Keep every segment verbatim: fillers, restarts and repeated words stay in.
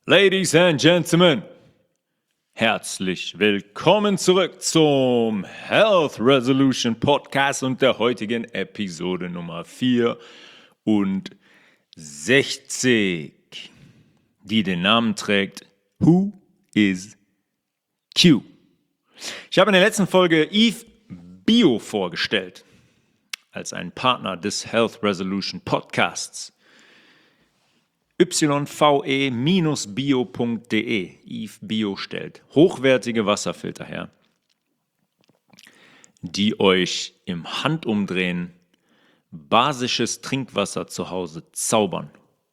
Ladies and Gentlemen, herzlich willkommen zurück zum Health Resolution Podcast und der heutigen Episode Nummer vierundsechzig, die den Namen trägt Who is Q? Ich habe in der letzten Folge Eve Bio vorgestellt als einen Partner des Health Resolution Podcasts. y v e bio punkt d e. Eve Bio stellt hochwertige Wasserfilter her, die euch im Handumdrehen basisches Trinkwasser zu Hause zaubern.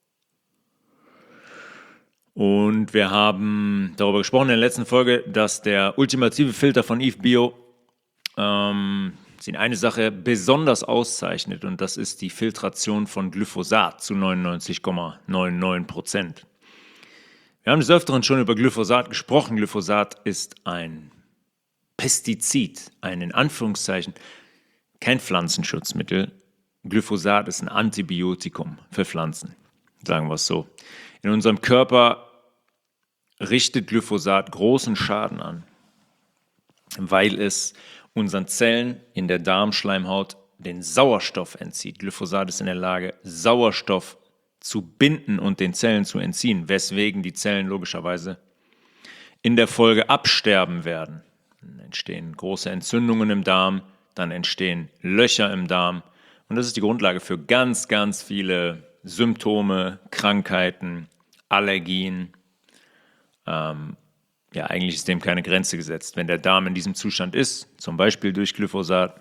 Und wir haben darüber gesprochen in der letzten Folge, dass der ultimative Filter von Eve Bio ähm, sie eine Sache besonders auszeichnet, und das ist die Filtration von Glyphosat zu neunundneunzig Komma neunundneunzig Prozent. Wir haben des Öfteren schon über Glyphosat gesprochen. Glyphosat ist ein Pestizid, ein in Anführungszeichen kein Pflanzenschutzmittel. Glyphosat ist ein Antibiotikum für Pflanzen, sagen wir es so. In unserem Körper richtet Glyphosat großen Schaden an, weil es unseren Zellen in der Darmschleimhaut den Sauerstoff entzieht. Glyphosat ist in der Lage, Sauerstoff zu binden und den Zellen zu entziehen, weswegen die Zellen logischerweise in der Folge absterben werden. Dann entstehen große Entzündungen im Darm, dann entstehen Löcher im Darm, und das ist die Grundlage für ganz, ganz viele Symptome, Krankheiten, Allergien. Ähm, ja, eigentlich ist dem keine Grenze gesetzt. Wenn der Darm in diesem Zustand ist, zum Beispiel durch Glyphosat,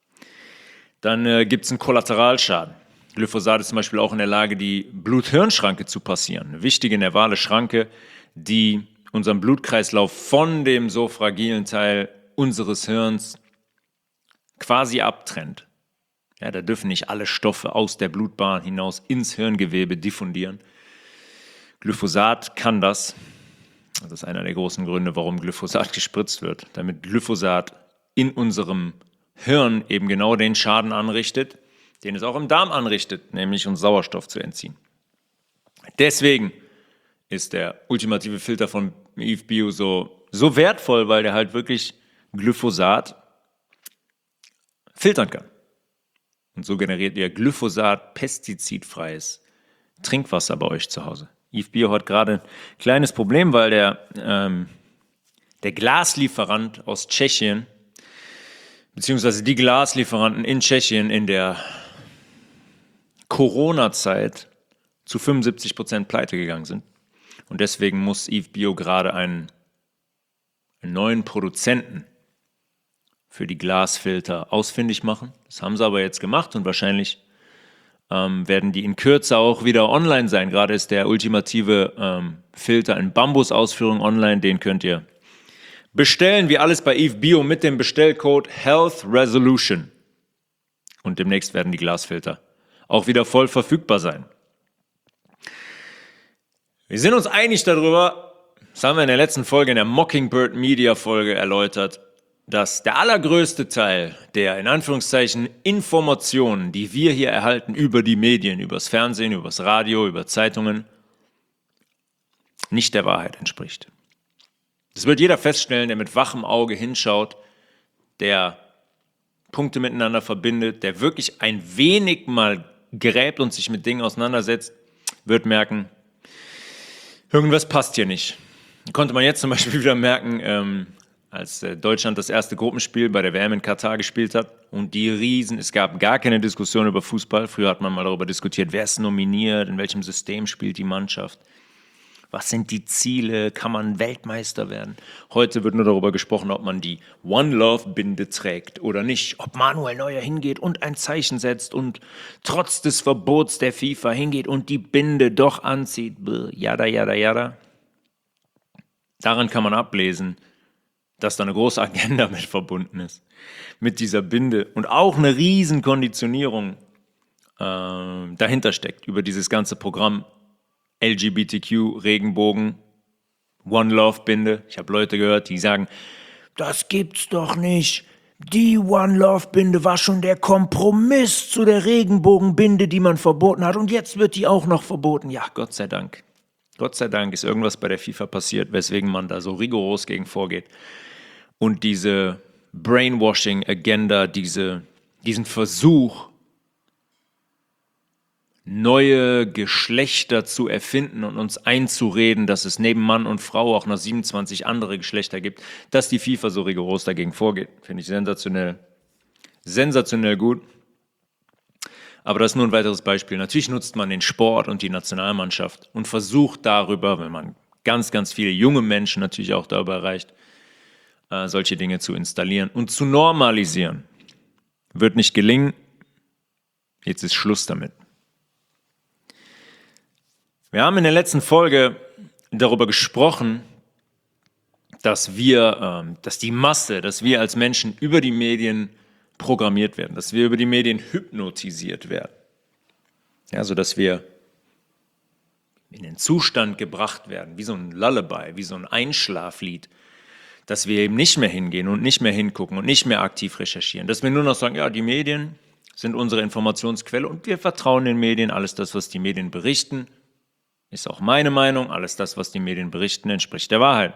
dann äh, gibt es einen Kollateralschaden. Glyphosat ist zum Beispiel auch in der Lage, die Blut-Hirn-Schranke zu passieren. Eine wichtige nervale Schranke, die unseren Blutkreislauf von dem so fragilen Teil unseres Hirns quasi abtrennt. Ja, da dürfen nicht alle Stoffe aus der Blutbahn hinaus ins Hirngewebe diffundieren. Glyphosat kann das. Das ist einer der großen Gründe, warum Glyphosat gespritzt wird. Damit Glyphosat in unserem Hirn eben genau den Schaden anrichtet, den es auch im Darm anrichtet, nämlich uns Sauerstoff zu entziehen. Deswegen ist der ultimative Filter von Eve Bio so, so wertvoll, weil der halt wirklich Glyphosat filtern kann. Und so generiert ihr Glyphosat-pestizidfreies Trinkwasser bei euch zu Hause. Eve Bio hat gerade ein kleines Problem, weil der, ähm, der Glaslieferant aus Tschechien, beziehungsweise die Glaslieferanten in Tschechien in der Corona-Zeit zu fünfundsiebzig Prozent pleite gegangen sind. Und deswegen muss Eve Bio gerade einen, einen neuen Produzenten für die Glasfilter ausfindig machen. Das haben sie aber jetzt gemacht, und wahrscheinlich ähm, werden die in Kürze auch wieder online sein. Gerade ist der ultimative ähm, Filter in Bambus-Ausführung online. Den könnt ihr bestellen, wie alles bei Eve Bio, mit dem Bestellcode Health Resolution. Und demnächst werden die Glasfilter auch wieder voll verfügbar sein. Wir sind uns einig darüber, das haben wir in der letzten Folge, in der Mockingbird Media Folge erläutert, dass der allergrößte Teil der, in Anführungszeichen, Informationen, die wir hier erhalten über die Medien, übers Fernsehen, übers Radio, über Zeitungen, nicht der Wahrheit entspricht. Das wird jeder feststellen, der mit wachem Auge hinschaut, der Punkte miteinander verbindet, der wirklich ein wenig mal gräbt und sich mit Dingen auseinandersetzt, wird merken, irgendwas passt hier nicht. Konnte man jetzt zum Beispiel wieder merken, ähm, als Deutschland das erste Gruppenspiel bei der W M in Katar gespielt hat und die Riesen, es gab gar keine Diskussion über Fußball. Früher hat man mal darüber diskutiert, wer ist nominiert, in welchem System spielt die Mannschaft, was sind die Ziele, kann man Weltmeister werden. Heute wird nur darüber gesprochen, ob man die One Love Binde trägt oder nicht, ob Manuel Neuer hingeht und ein Zeichen setzt und trotz des Verbots der FIFA hingeht und die Binde doch anzieht, jada, jada, jada. Daran kann man ablesen, dass da eine große Agenda mit verbunden ist, mit dieser Binde, und auch eine riesen Konditionierung äh, dahinter steckt, über dieses ganze Programm L G B T Q, Regenbogen, One Love Binde. Ich habe Leute gehört, die sagen, das gibt's doch nicht, die One Love Binde war schon der Kompromiss zu der Regenbogenbinde, die man verboten hat, und jetzt wird die auch noch verboten. Ja, Gott sei Dank. Gott sei Dank ist irgendwas bei der FIFA passiert, weswegen man da so rigoros gegen vorgeht. Und diese Brainwashing-Agenda, diese, diesen Versuch, neue Geschlechter zu erfinden und uns einzureden, dass es neben Mann und Frau auch noch siebenundzwanzig andere Geschlechter gibt, dass die FIFA so rigoros dagegen vorgeht. Finde ich sensationell. Sensationell gut. Aber das ist nur ein weiteres Beispiel. Natürlich nutzt man den Sport und die Nationalmannschaft und versucht darüber, wenn man ganz, ganz viele junge Menschen natürlich auch darüber erreicht, äh, solche Dinge zu installieren und zu normalisieren. Wird nicht gelingen. Jetzt ist Schluss damit. Wir haben in der letzten Folge darüber gesprochen, dass wir, äh, dass die Masse, dass wir als Menschen über die Medien programmiert werden, dass wir über die Medien hypnotisiert werden. Ja, sodass wir in den Zustand gebracht werden, wie so ein Lullaby, wie so ein Einschlaflied, dass wir eben nicht mehr hingehen und nicht mehr hingucken und nicht mehr aktiv recherchieren, dass wir nur noch sagen, ja, die Medien sind unsere Informationsquelle und wir vertrauen den Medien, alles das, was die Medien berichten, ist auch meine Meinung, alles das, was die Medien berichten, entspricht der Wahrheit.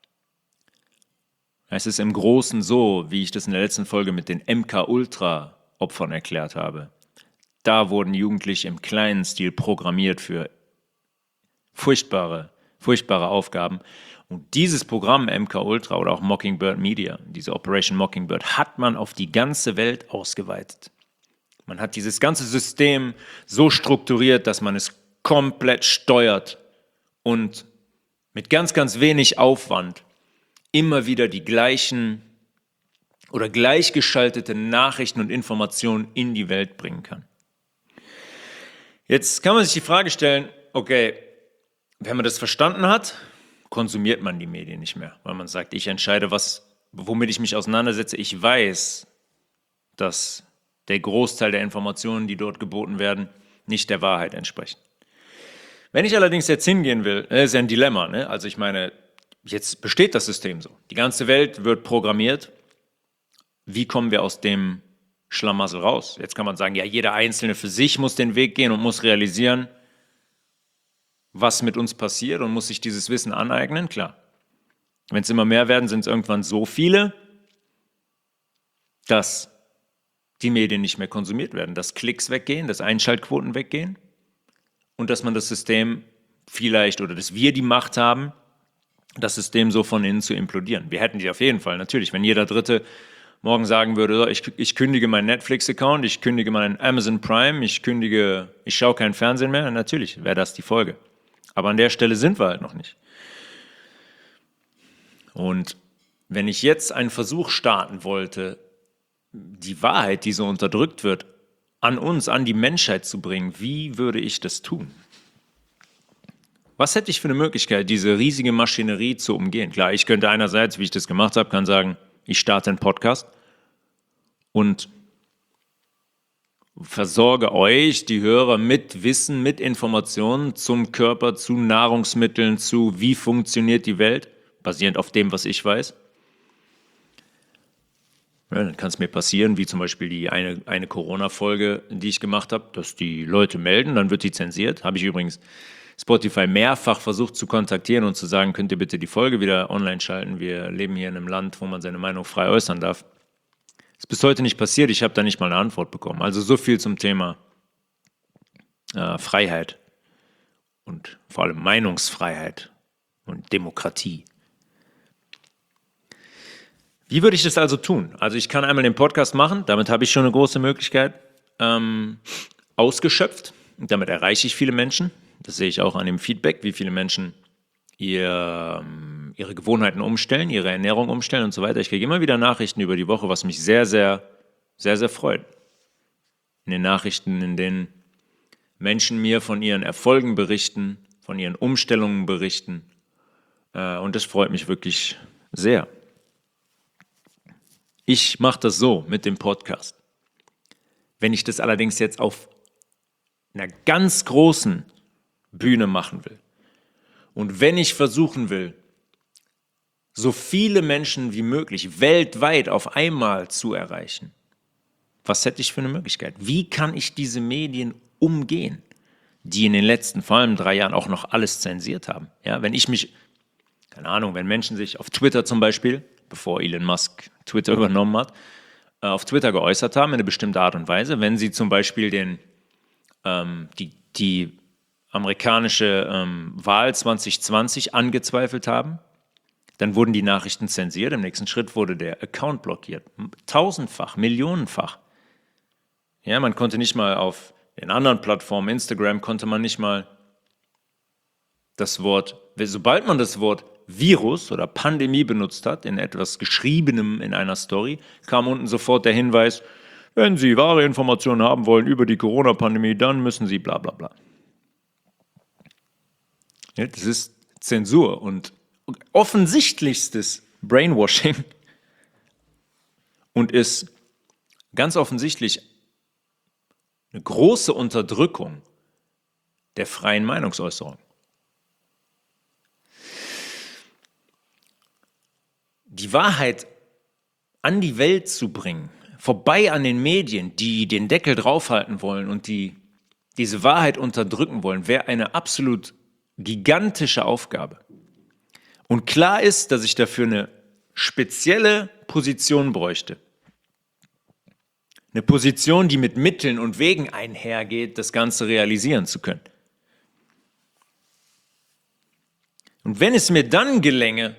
Es ist im Großen so, wie ich das in der letzten Folge mit den M K-Ultra-Opfern erklärt habe. Da wurden Jugendliche im kleinen Stil programmiert für furchtbare, furchtbare Aufgaben. Und dieses Programm M K-Ultra oder auch Mockingbird Media, diese Operation Mockingbird, hat man auf die ganze Welt ausgeweitet. Man hat dieses ganze System so strukturiert, dass man es komplett steuert und mit ganz, ganz wenig Aufwand immer wieder die gleichen oder gleichgeschaltete Nachrichten und Informationen in die Welt bringen kann. Jetzt kann man sich die Frage stellen, okay, wenn man das verstanden hat, konsumiert man die Medien nicht mehr, weil man sagt, ich entscheide, was, womit ich mich auseinandersetze. Ich weiß, dass der Großteil der Informationen, die dort geboten werden, nicht der Wahrheit entsprechen. Wenn ich allerdings jetzt hingehen will, das ist ja ein Dilemma, ne? Also ich meine, jetzt besteht das System so. Die ganze Welt wird programmiert. Wie kommen wir aus dem Schlamassel raus? Jetzt kann man sagen, ja, jeder Einzelne für sich muss den Weg gehen und muss realisieren, was mit uns passiert und muss sich dieses Wissen aneignen. Klar, wenn es immer mehr werden, sind es irgendwann so viele, dass die Medien nicht mehr konsumiert werden, dass Klicks weggehen, dass Einschaltquoten weggehen und dass man das System vielleicht oder dass wir die Macht haben, das System so von innen zu implodieren. Wir hätten die auf jeden Fall, natürlich. Wenn jeder Dritte morgen sagen würde, so, ich, ich kündige meinen Netflix-Account, ich kündige meinen Amazon Prime, ich kündige, ich schaue keinen Fernsehen mehr, natürlich wäre das die Folge. Aber an der Stelle sind wir halt noch nicht. Und wenn ich jetzt einen Versuch starten wollte, die Wahrheit, die so unterdrückt wird, an uns, an die Menschheit zu bringen, wie würde ich das tun? Was hätte ich für eine Möglichkeit, diese riesige Maschinerie zu umgehen? Klar, ich könnte einerseits, wie ich das gemacht habe, kann sagen, ich starte einen Podcast und versorge euch, die Hörer, mit Wissen, mit Informationen zum Körper, zu Nahrungsmitteln, zu wie funktioniert die Welt, basierend auf dem, was ich weiß. Ja, dann kann es mir passieren, wie zum Beispiel die eine, eine Corona-Folge, die ich gemacht habe, dass die Leute melden, dann wird die zensiert. Habe ich übrigens Spotify mehrfach versucht zu kontaktieren und zu sagen, könnt ihr bitte die Folge wieder online schalten. Wir leben hier in einem Land, wo man seine Meinung frei äußern darf. Ist bis heute nicht passiert, ich habe da nicht mal eine Antwort bekommen. Also so viel zum Thema äh, Freiheit und vor allem Meinungsfreiheit und Demokratie. Wie würde ich das also tun? Also ich kann einmal den Podcast machen, damit habe ich schon eine große Möglichkeit ähm, ausgeschöpft. Damit erreiche ich viele Menschen. Das sehe ich auch an dem Feedback, wie viele Menschen ihr, ihre Gewohnheiten umstellen, ihre Ernährung umstellen und so weiter. Ich kriege immer wieder Nachrichten über die Woche, was mich sehr, sehr, sehr, sehr freut. In den Nachrichten, in denen Menschen mir von ihren Erfolgen berichten, von ihren Umstellungen berichten. Und das freut mich wirklich sehr. Ich mache das so mit dem Podcast. Wenn ich das allerdings jetzt auf einer ganz großen Bühne machen will und wenn ich versuchen will, so viele Menschen wie möglich weltweit auf einmal zu erreichen, was hätte ich für eine Möglichkeit? Wie kann ich diese Medien umgehen? die in den letzten, vor allem drei Jahren, auch noch alles zensiert haben. Ja, wenn ich mich, keine Ahnung, wenn Menschen sich auf Twitter zum Beispiel, bevor Elon Musk Twitter übernommen hat, äh, auf Twitter geäußert haben in eine bestimmte Art und Weise, wenn sie zum Beispiel den, ähm, die, die amerikanische ähm, Wahl zwanzig zwanzig angezweifelt haben, dann wurden die Nachrichten zensiert. Im nächsten Schritt wurde der Account blockiert. Tausendfach, millionenfach. Ja, man konnte nicht mal auf den anderen Plattformen, Instagram, konnte man nicht mal das Wort, sobald man das Wort Virus oder Pandemie benutzt hat, in etwas Geschriebenem in einer Story, kam unten sofort der Hinweis, wenn Sie wahre Informationen haben wollen über die Corona-Pandemie, dann müssen Sie bla bla bla. Ja, das ist Zensur und offensichtlichstes Brainwashing und ist ganz offensichtlich eine große Unterdrückung der freien Meinungsäußerung. Die Wahrheit an die Welt zu bringen, vorbei an den Medien, die den Deckel draufhalten wollen und die diese Wahrheit unterdrücken wollen, wäre eine absolut gigantische Aufgabe. Und klar ist, dass ich dafür eine spezielle Position bräuchte. Eine Position, die mit Mitteln und Wegen einhergeht, das Ganze realisieren zu können. Und wenn es mir dann gelänge,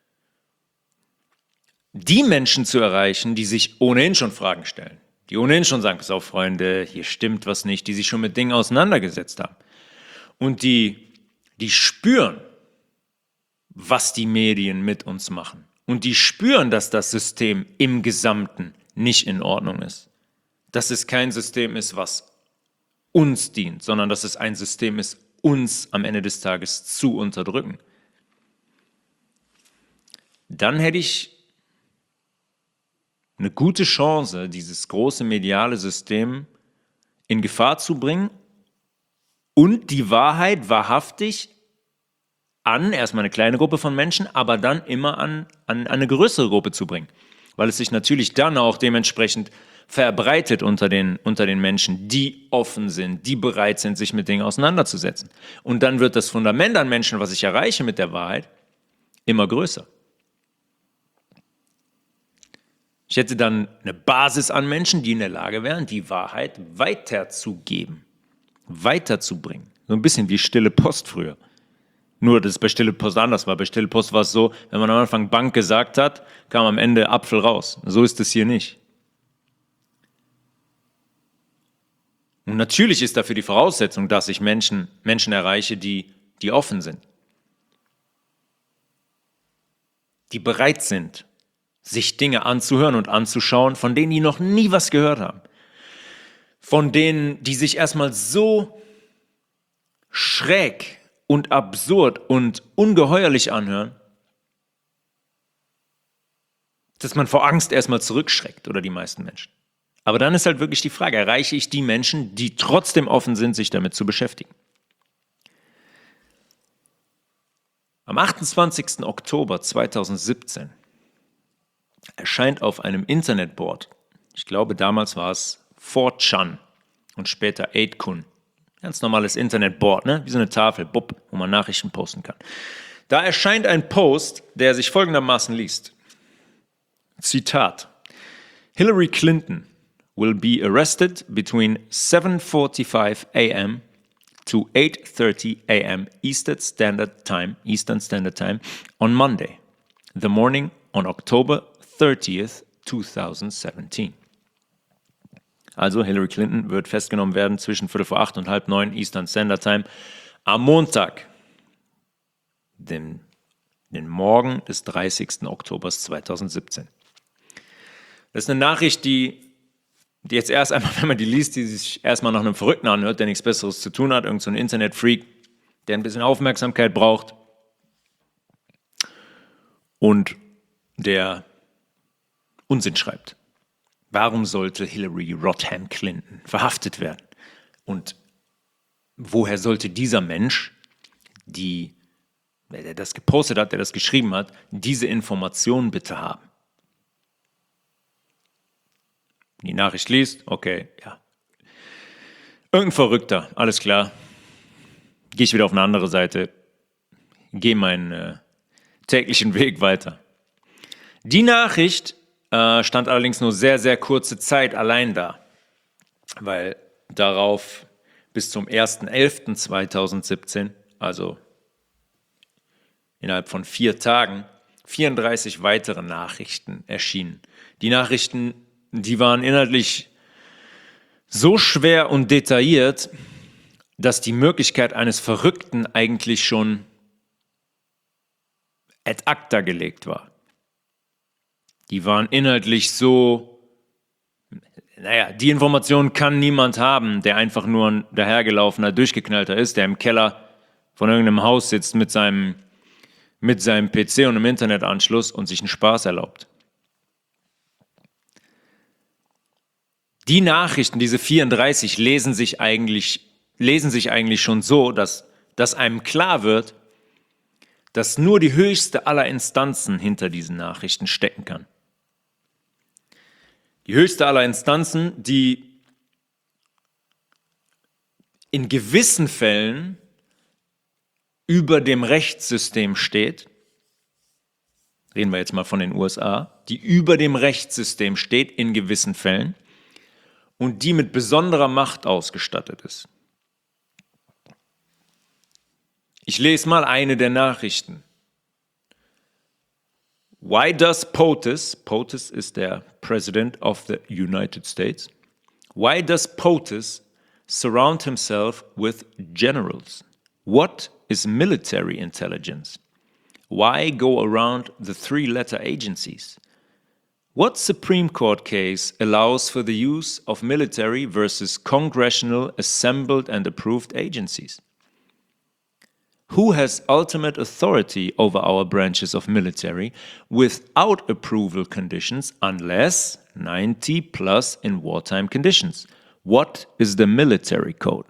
die Menschen zu erreichen, die sich ohnehin schon Fragen stellen, die ohnehin schon sagen, pass auf Freunde, hier stimmt was nicht, die sich schon mit Dingen auseinandergesetzt haben und die, die spüren, was die Medien mit uns machen und die spüren, dass das System im Gesamten nicht in Ordnung ist, dass es kein System ist, was uns dient, sondern dass es ein System ist, uns am Ende des Tages zu unterdrücken. Dann hätte ich eine gute Chance, dieses große mediale System in Gefahr zu bringen und die Wahrheit wahrhaftig an erstmal eine kleine Gruppe von Menschen, aber dann immer an, an eine größere Gruppe zu bringen, weil es sich natürlich dann auch dementsprechend verbreitet unter den, unter den Menschen, die offen sind, die bereit sind, sich mit Dingen auseinanderzusetzen. Und dann wird das Fundament an Menschen, was ich erreiche mit der Wahrheit, immer größer. Ich hätte dann eine Basis an Menschen, die in der Lage wären, die Wahrheit weiterzugeben, weiterzubringen. So ein bisschen wie Stille Post früher. Nur, dass es bei Stille Post anders war. Bei Stille Post war es so, wenn man am Anfang Bank gesagt hat, kam am Ende Apfel raus. So ist es hier nicht. Und natürlich ist dafür die Voraussetzung, dass ich Menschen, Menschen erreiche, die, die offen sind. Die bereit sind, sich Dinge anzuhören und anzuschauen, von denen die noch nie was gehört haben. Von denen, die sich erstmal so schräg und absurd und ungeheuerlich anhören, dass man vor Angst erstmal zurückschreckt, oder die meisten Menschen. Aber dann ist halt wirklich die Frage, erreiche ich die Menschen, die trotzdem offen sind, sich damit zu beschäftigen? Am achtundzwanzigsten Oktober zweitausendsiebzehn erscheint auf einem Internetboard, ich glaube damals war es four chan und später eight kun, ganz normales Internetboard, ne? Wie so eine Tafel, bupp, wo man Nachrichten posten kann. Da erscheint ein Post, der sich folgendermaßen liest. Zitat: Hillary Clinton will be arrested between seven forty-five a m to eight thirty a m Eastern Standard Time, Eastern Standard Time on Monday, the morning on October thirtieth, twenty seventeen. Also Hillary Clinton wird festgenommen werden zwischen Viertel vor acht und halb neun Eastern Standard Time am Montag, dem, den Morgen des dreißigsten Oktober zweitausendsiebzehn. Das ist eine Nachricht, die, die jetzt erst einmal, wenn man die liest, die sich erstmal nach einem Verrückten anhört, der nichts Besseres zu tun hat, irgend so ein Internetfreak, der ein bisschen Aufmerksamkeit braucht und der Unsinn schreibt. Warum sollte Hillary Rodham Clinton verhaftet werden? Und woher sollte dieser Mensch, die, der das gepostet hat, der das geschrieben hat, diese Information bitte haben? Die Nachricht liest, okay, ja. Irgendein Verrückter, alles klar. gehe ich wieder auf eine andere Seite, gehe meinen äh, täglichen Weg weiter. Die Nachricht äh, stand allerdings nur sehr, sehr kurze Zeit allein da, weil darauf bis zum ersten elften zweitausendsiebzehn, also innerhalb von vier Tagen, vierunddreißig weitere Nachrichten erschienen. Die Nachrichten, die waren inhaltlich so schwer und detailliert, dass die Möglichkeit eines Verrückten eigentlich schon ad acta gelegt war. Die waren inhaltlich so, naja, die Information kann niemand haben, der einfach nur ein dahergelaufener, durchgeknallter ist, der im Keller von irgendeinem Haus sitzt mit seinem, mit seinem P C und einem Internetanschluss und sich einen Spaß erlaubt. Die Nachrichten, diese vierunddreißig, lesen sich eigentlich, lesen sich eigentlich schon so, dass, dass einem klar wird, dass nur die höchste aller Instanzen hinter diesen Nachrichten stecken kann. Die höchste aller Instanzen, die in gewissen Fällen über dem Rechtssystem steht, reden wir jetzt mal von den U S A, die über dem Rechtssystem steht in gewissen Fällen und die mit besonderer Macht ausgestattet ist. Ich lese mal eine der Nachrichten. Why does POTUS, POTUS ist der President of the United States, why does POTUS surround himself with generals? What is military intelligence? Why go around the three-letter agencies? What Supreme Court case allows for the use of military versus congressional assembled and approved agencies? Who has ultimate authority over our branches of military without approval conditions unless ninety plus in wartime conditions? What is the military code?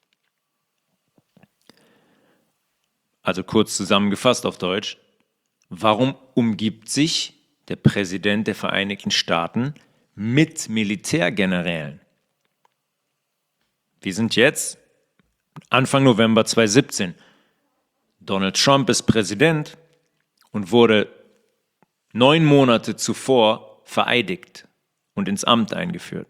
Also kurz zusammengefasst auf Deutsch, warum umgibt sich der Präsident der Vereinigten Staaten mit Militärgenerälen? Wir sind jetzt Anfang November zweitausendsiebzehn. Donald Trump ist Präsident und wurde neun Monate zuvor vereidigt und ins Amt eingeführt.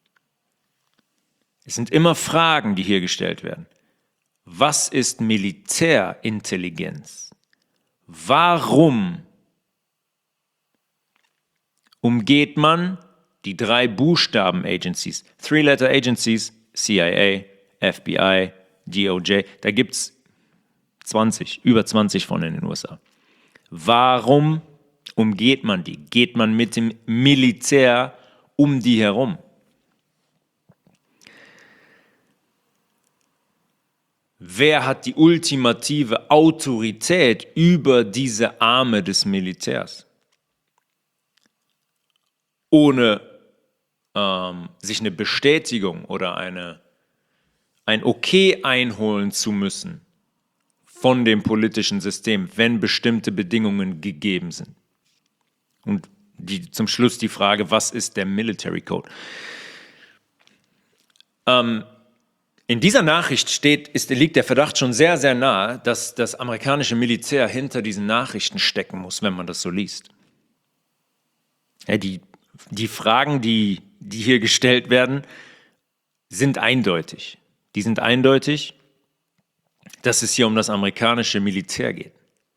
Es sind immer Fragen, die hier gestellt werden. Was ist Militärintelligenz? Warum umgeht man die drei Buchstaben-Agencies, Three-Letter-Agencies, C I A, F B I, D O J, da gibt es zwanzig, über zwanzig von in den U S A. Warum umgeht man die? Geht man mit dem Militär um die herum? Wer hat die ultimative Autorität über diese Arme des Militärs? Ohne ähm, sich eine Bestätigung oder eine, ein Okay einholen zu müssen von dem politischen System, wenn bestimmte Bedingungen gegeben sind. Und die, zum Schluss die Frage, was ist der Military Code? Ähm, in dieser Nachricht steht, ist, liegt der Verdacht schon sehr, sehr nahe, dass das amerikanische Militär hinter diesen Nachrichten stecken muss, wenn man das so liest. Ja, die, die Fragen, die, die hier gestellt werden, sind eindeutig. Die sind eindeutig, dass es hier um das amerikanische Militär geht.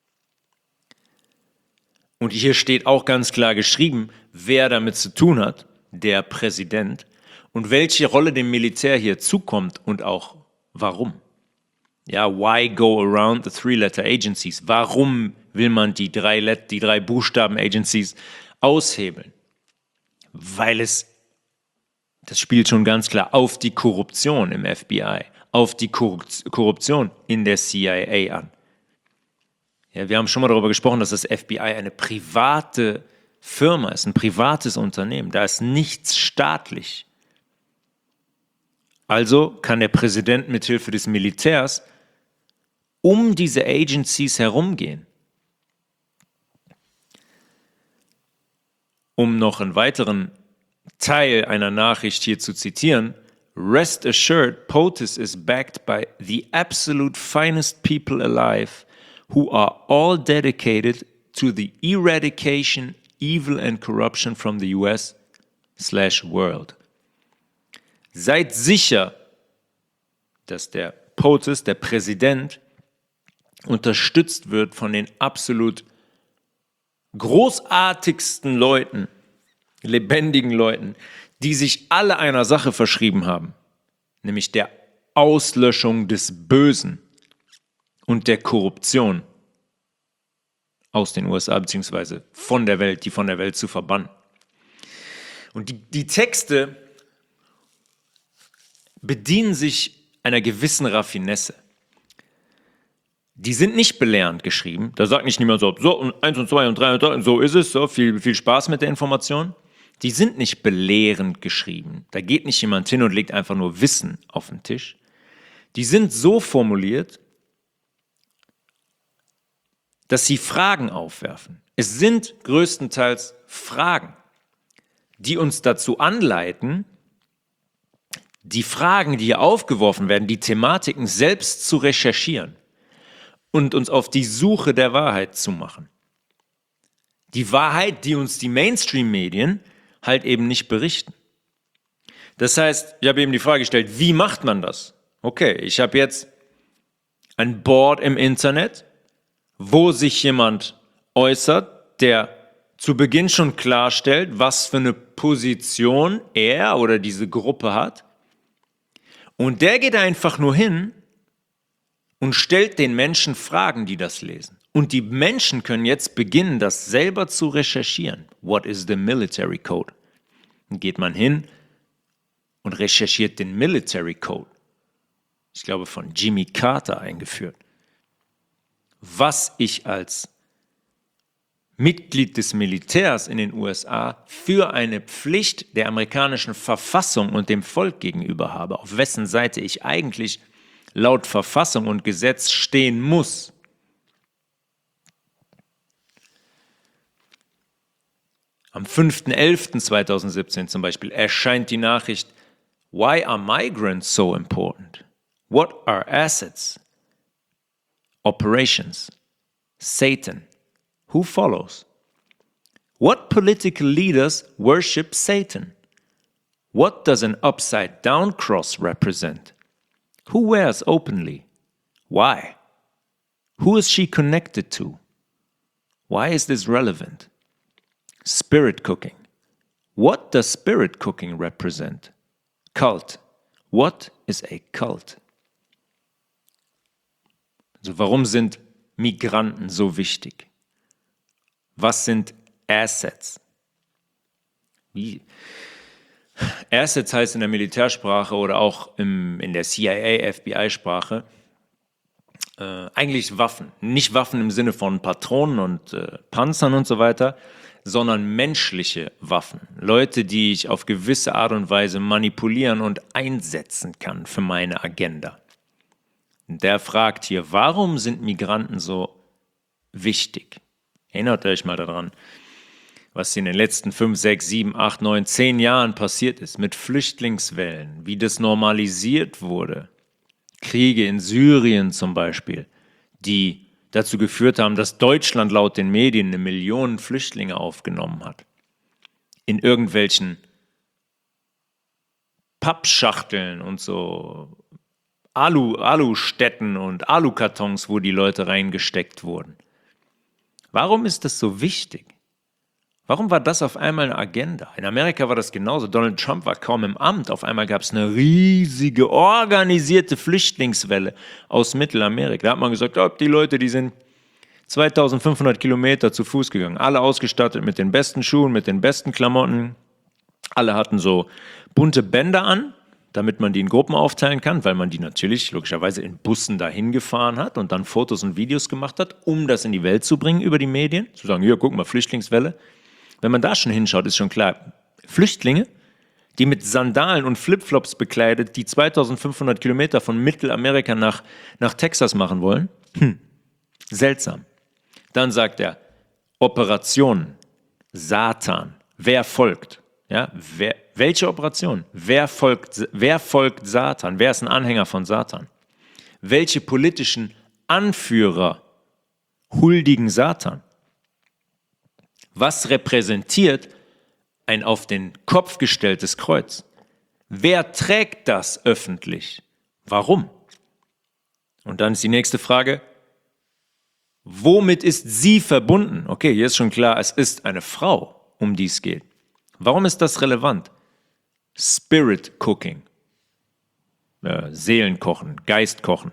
Und hier steht auch ganz klar geschrieben, wer damit zu tun hat, der Präsident, und welche Rolle dem Militär hier zukommt und auch warum. Ja, why go around the three-letter agencies? Warum will man die drei, Let- die drei Buchstaben-Agencies aushebeln? Weil es, das spielt schon ganz klar auf die Korruption im F B I, auf die Korruption in der C I A an. Ja, wir haben schon mal darüber gesprochen, dass das F B I eine private Firma ist, ein privates Unternehmen. Da ist nichts staatlich. Also kann der Präsident mithilfe des Militärs um diese Agencies herumgehen. Um noch einen weiteren Teil einer Nachricht hier zu zitieren, Rest assured, POTUS is backed by the absolute finest people alive who are all dedicated to the eradication, evil and corruption from the U S slash world. Seid sicher, dass der POTUS, der Präsident, unterstützt wird von den absolut großartigsten Leuten, lebendigen Leuten, die sich alle einer Sache verschrieben haben, nämlich der Auslöschung des Bösen und der Korruption aus den U S A bzw. von der Welt, die von der Welt zu verbannen. Und die, die Texte bedienen sich einer gewissen Raffinesse. Die sind nicht belehrend geschrieben. Da sagt nicht niemand so, so und eins und zwei und drei und drei und so ist es, so viel, viel Spaß mit der Information. Die sind nicht belehrend geschrieben. Da geht nicht jemand hin und legt einfach nur Wissen auf den Tisch. Die sind so formuliert, dass sie Fragen aufwerfen. Es sind größtenteils Fragen, die uns dazu anleiten, die Fragen, die hier aufgeworfen werden, die Thematiken selbst zu recherchieren und uns auf die Suche der Wahrheit zu machen. Die Wahrheit, die uns die Mainstream-Medien halt eben nicht berichten. Das heißt, ich habe eben die Frage gestellt, wie macht man das? Okay, ich habe jetzt ein Board im Internet, wo sich jemand äußert, der zu Beginn schon klarstellt, was für eine Position er oder diese Gruppe hat. Und der geht einfach nur hin und stellt den Menschen Fragen, die das lesen. Und die Menschen können jetzt beginnen, das selber zu recherchieren. What is the military code? Dann geht man hin und recherchiert den Military Code. Ich glaube, von Jimmy Carter eingeführt. Was ich als Mitglied des Militärs in den U S A für eine Pflicht der amerikanischen Verfassung und dem Volk gegenüber habe, auf wessen Seite ich eigentlich laut Verfassung und Gesetz stehen muss. Am fünften elften zweitausendsiebzehn zum Beispiel erscheint die Nachricht, Why are migrants so important? What are assets? Operations? Satan? Who follows? What political leaders worship Satan? What does an upside-down cross represent? Who wears openly? Why? Who is she connected to? Why is this relevant? Spirit cooking. What does spirit cooking represent? Cult. What is a cult? Also warum sind Migranten so wichtig? Was sind Assets? Wie? Assets heißt in der Militärsprache oder auch im, in der C I A, F B I-Sprache äh, eigentlich Waffen. Nicht Waffen im Sinne von Patronen und äh, Panzern und so weiter, sondern menschliche Waffen. Leute, die ich auf gewisse Art und Weise manipulieren und einsetzen kann für meine Agenda. Der fragt hier, warum sind Migranten so wichtig? Erinnert euch mal daran, was in den letzten fünf, sechs, sieben, acht, neun, zehn Jahren passiert ist mit Flüchtlingswellen, wie das normalisiert wurde. Kriege in Syrien zum Beispiel, die dazu geführt haben, dass Deutschland laut den Medien eine Million Flüchtlinge aufgenommen hat. In irgendwelchen Pappschachteln und so Alu, Alustätten und Alukartons, wo die Leute reingesteckt wurden. Warum ist das so wichtig? Warum war das auf einmal eine Agenda? In Amerika war das genauso. Donald Trump war kaum im Amt. Auf einmal gab es eine riesige, organisierte Flüchtlingswelle aus Mittelamerika. Da hat man gesagt, oh, die Leute, die sind zweitausendfünfhundert Kilometer zu Fuß gegangen. Alle ausgestattet mit den besten Schuhen, mit den besten Klamotten. Alle hatten so bunte Bänder an, damit man die in Gruppen aufteilen kann, weil man die natürlich logischerweise in Bussen dahin gefahren hat und dann Fotos und Videos gemacht hat, um das in die Welt zu bringen über die Medien. Zu sagen, hier, guck mal, Flüchtlingswelle. Wenn man da schon hinschaut, ist schon klar, Flüchtlinge, die mit Sandalen und Flipflops bekleidet, die zweitausendfünfhundert Kilometer von Mittelamerika nach, nach Texas machen wollen, hm, seltsam. Dann sagt er, Operationen, Satan, wer folgt? Ja, wer, welche Operation? Wer folgt, wer folgt Satan? Wer ist ein Anhänger von Satan? Welche politischen Anführer huldigen Satan? Was repräsentiert ein auf den Kopf gestelltes Kreuz? Wer trägt das öffentlich? Warum? Und dann ist die nächste Frage, womit ist sie verbunden? Okay, hier ist schon klar, es ist eine Frau, um die es geht. Warum ist das relevant? Spirit Cooking, äh, Seelenkochen, Geistkochen.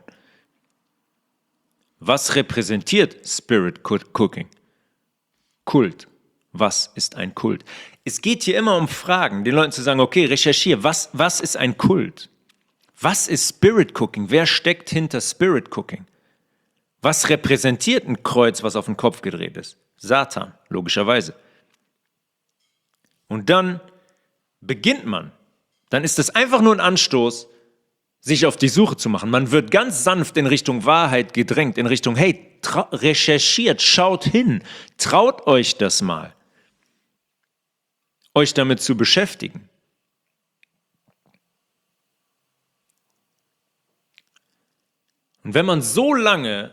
Was repräsentiert Spirit Cooking? Kult. Was ist ein Kult? Es geht hier immer um Fragen, den Leuten zu sagen, okay, recherchiere, was, was ist ein Kult? Was ist Spirit Cooking? Wer steckt hinter Spirit Cooking? Was repräsentiert ein Kreuz, was auf den Kopf gedreht ist? Satan, logischerweise. Und dann beginnt man. Dann ist es einfach nur ein Anstoß, sich auf die Suche zu machen. Man wird ganz sanft in Richtung Wahrheit gedrängt, in Richtung, hey, recherchiert, schaut hin, traut euch das mal, euch damit zu beschäftigen. Und wenn man so lange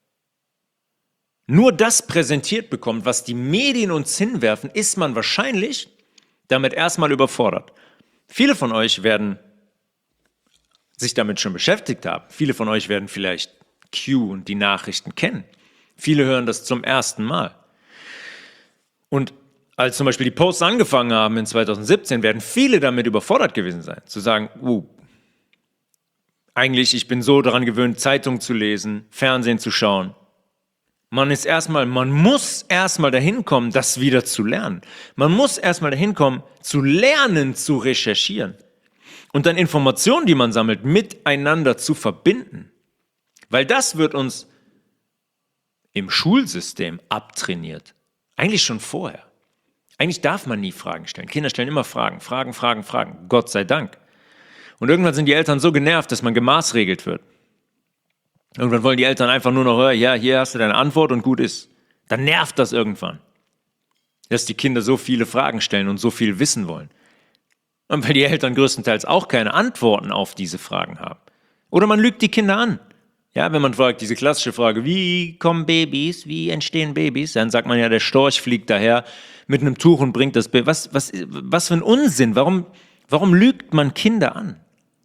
nur das präsentiert bekommt, was die Medien uns hinwerfen, ist man wahrscheinlich damit erstmal überfordert. Viele von euch werden sich damit schon beschäftigt haben. Viele von euch werden vielleicht Q und die Nachrichten kennen. Viele hören das zum ersten Mal. Und als zum Beispiel die Posts angefangen haben in zwanzig siebzehn, werden viele damit überfordert gewesen sein. Zu sagen, uh, eigentlich, ich bin so daran gewöhnt, Zeitungen zu lesen, Fernsehen zu schauen. Man ist erstmal, man muss erstmal dahin kommen, das wieder zu lernen. Man muss erstmal dahin kommen, zu lernen, zu recherchieren. Und dann Informationen, die man sammelt, miteinander zu verbinden. Weil das wird uns im Schulsystem abtrainiert. Eigentlich schon vorher. Eigentlich darf man nie Fragen stellen. Kinder stellen immer Fragen, Fragen, Fragen, Fragen. Gott sei Dank. Und irgendwann sind die Eltern so genervt, dass man gemaßregelt wird. Irgendwann wollen die Eltern einfach nur noch hören, ja, hier hast du deine Antwort und gut ist. Dann nervt das irgendwann, dass die Kinder so viele Fragen stellen und so viel wissen wollen. Und weil die Eltern größtenteils auch keine Antworten auf diese Fragen haben. Oder man lügt die Kinder an. Ja, wenn man fragt, diese klassische Frage, wie kommen Babys, wie entstehen Babys? Dann sagt man ja, der Storch fliegt daher mit einem Tuch und bringt das Baby. Was, was, was für ein Unsinn. Warum, warum lügt man Kinder an?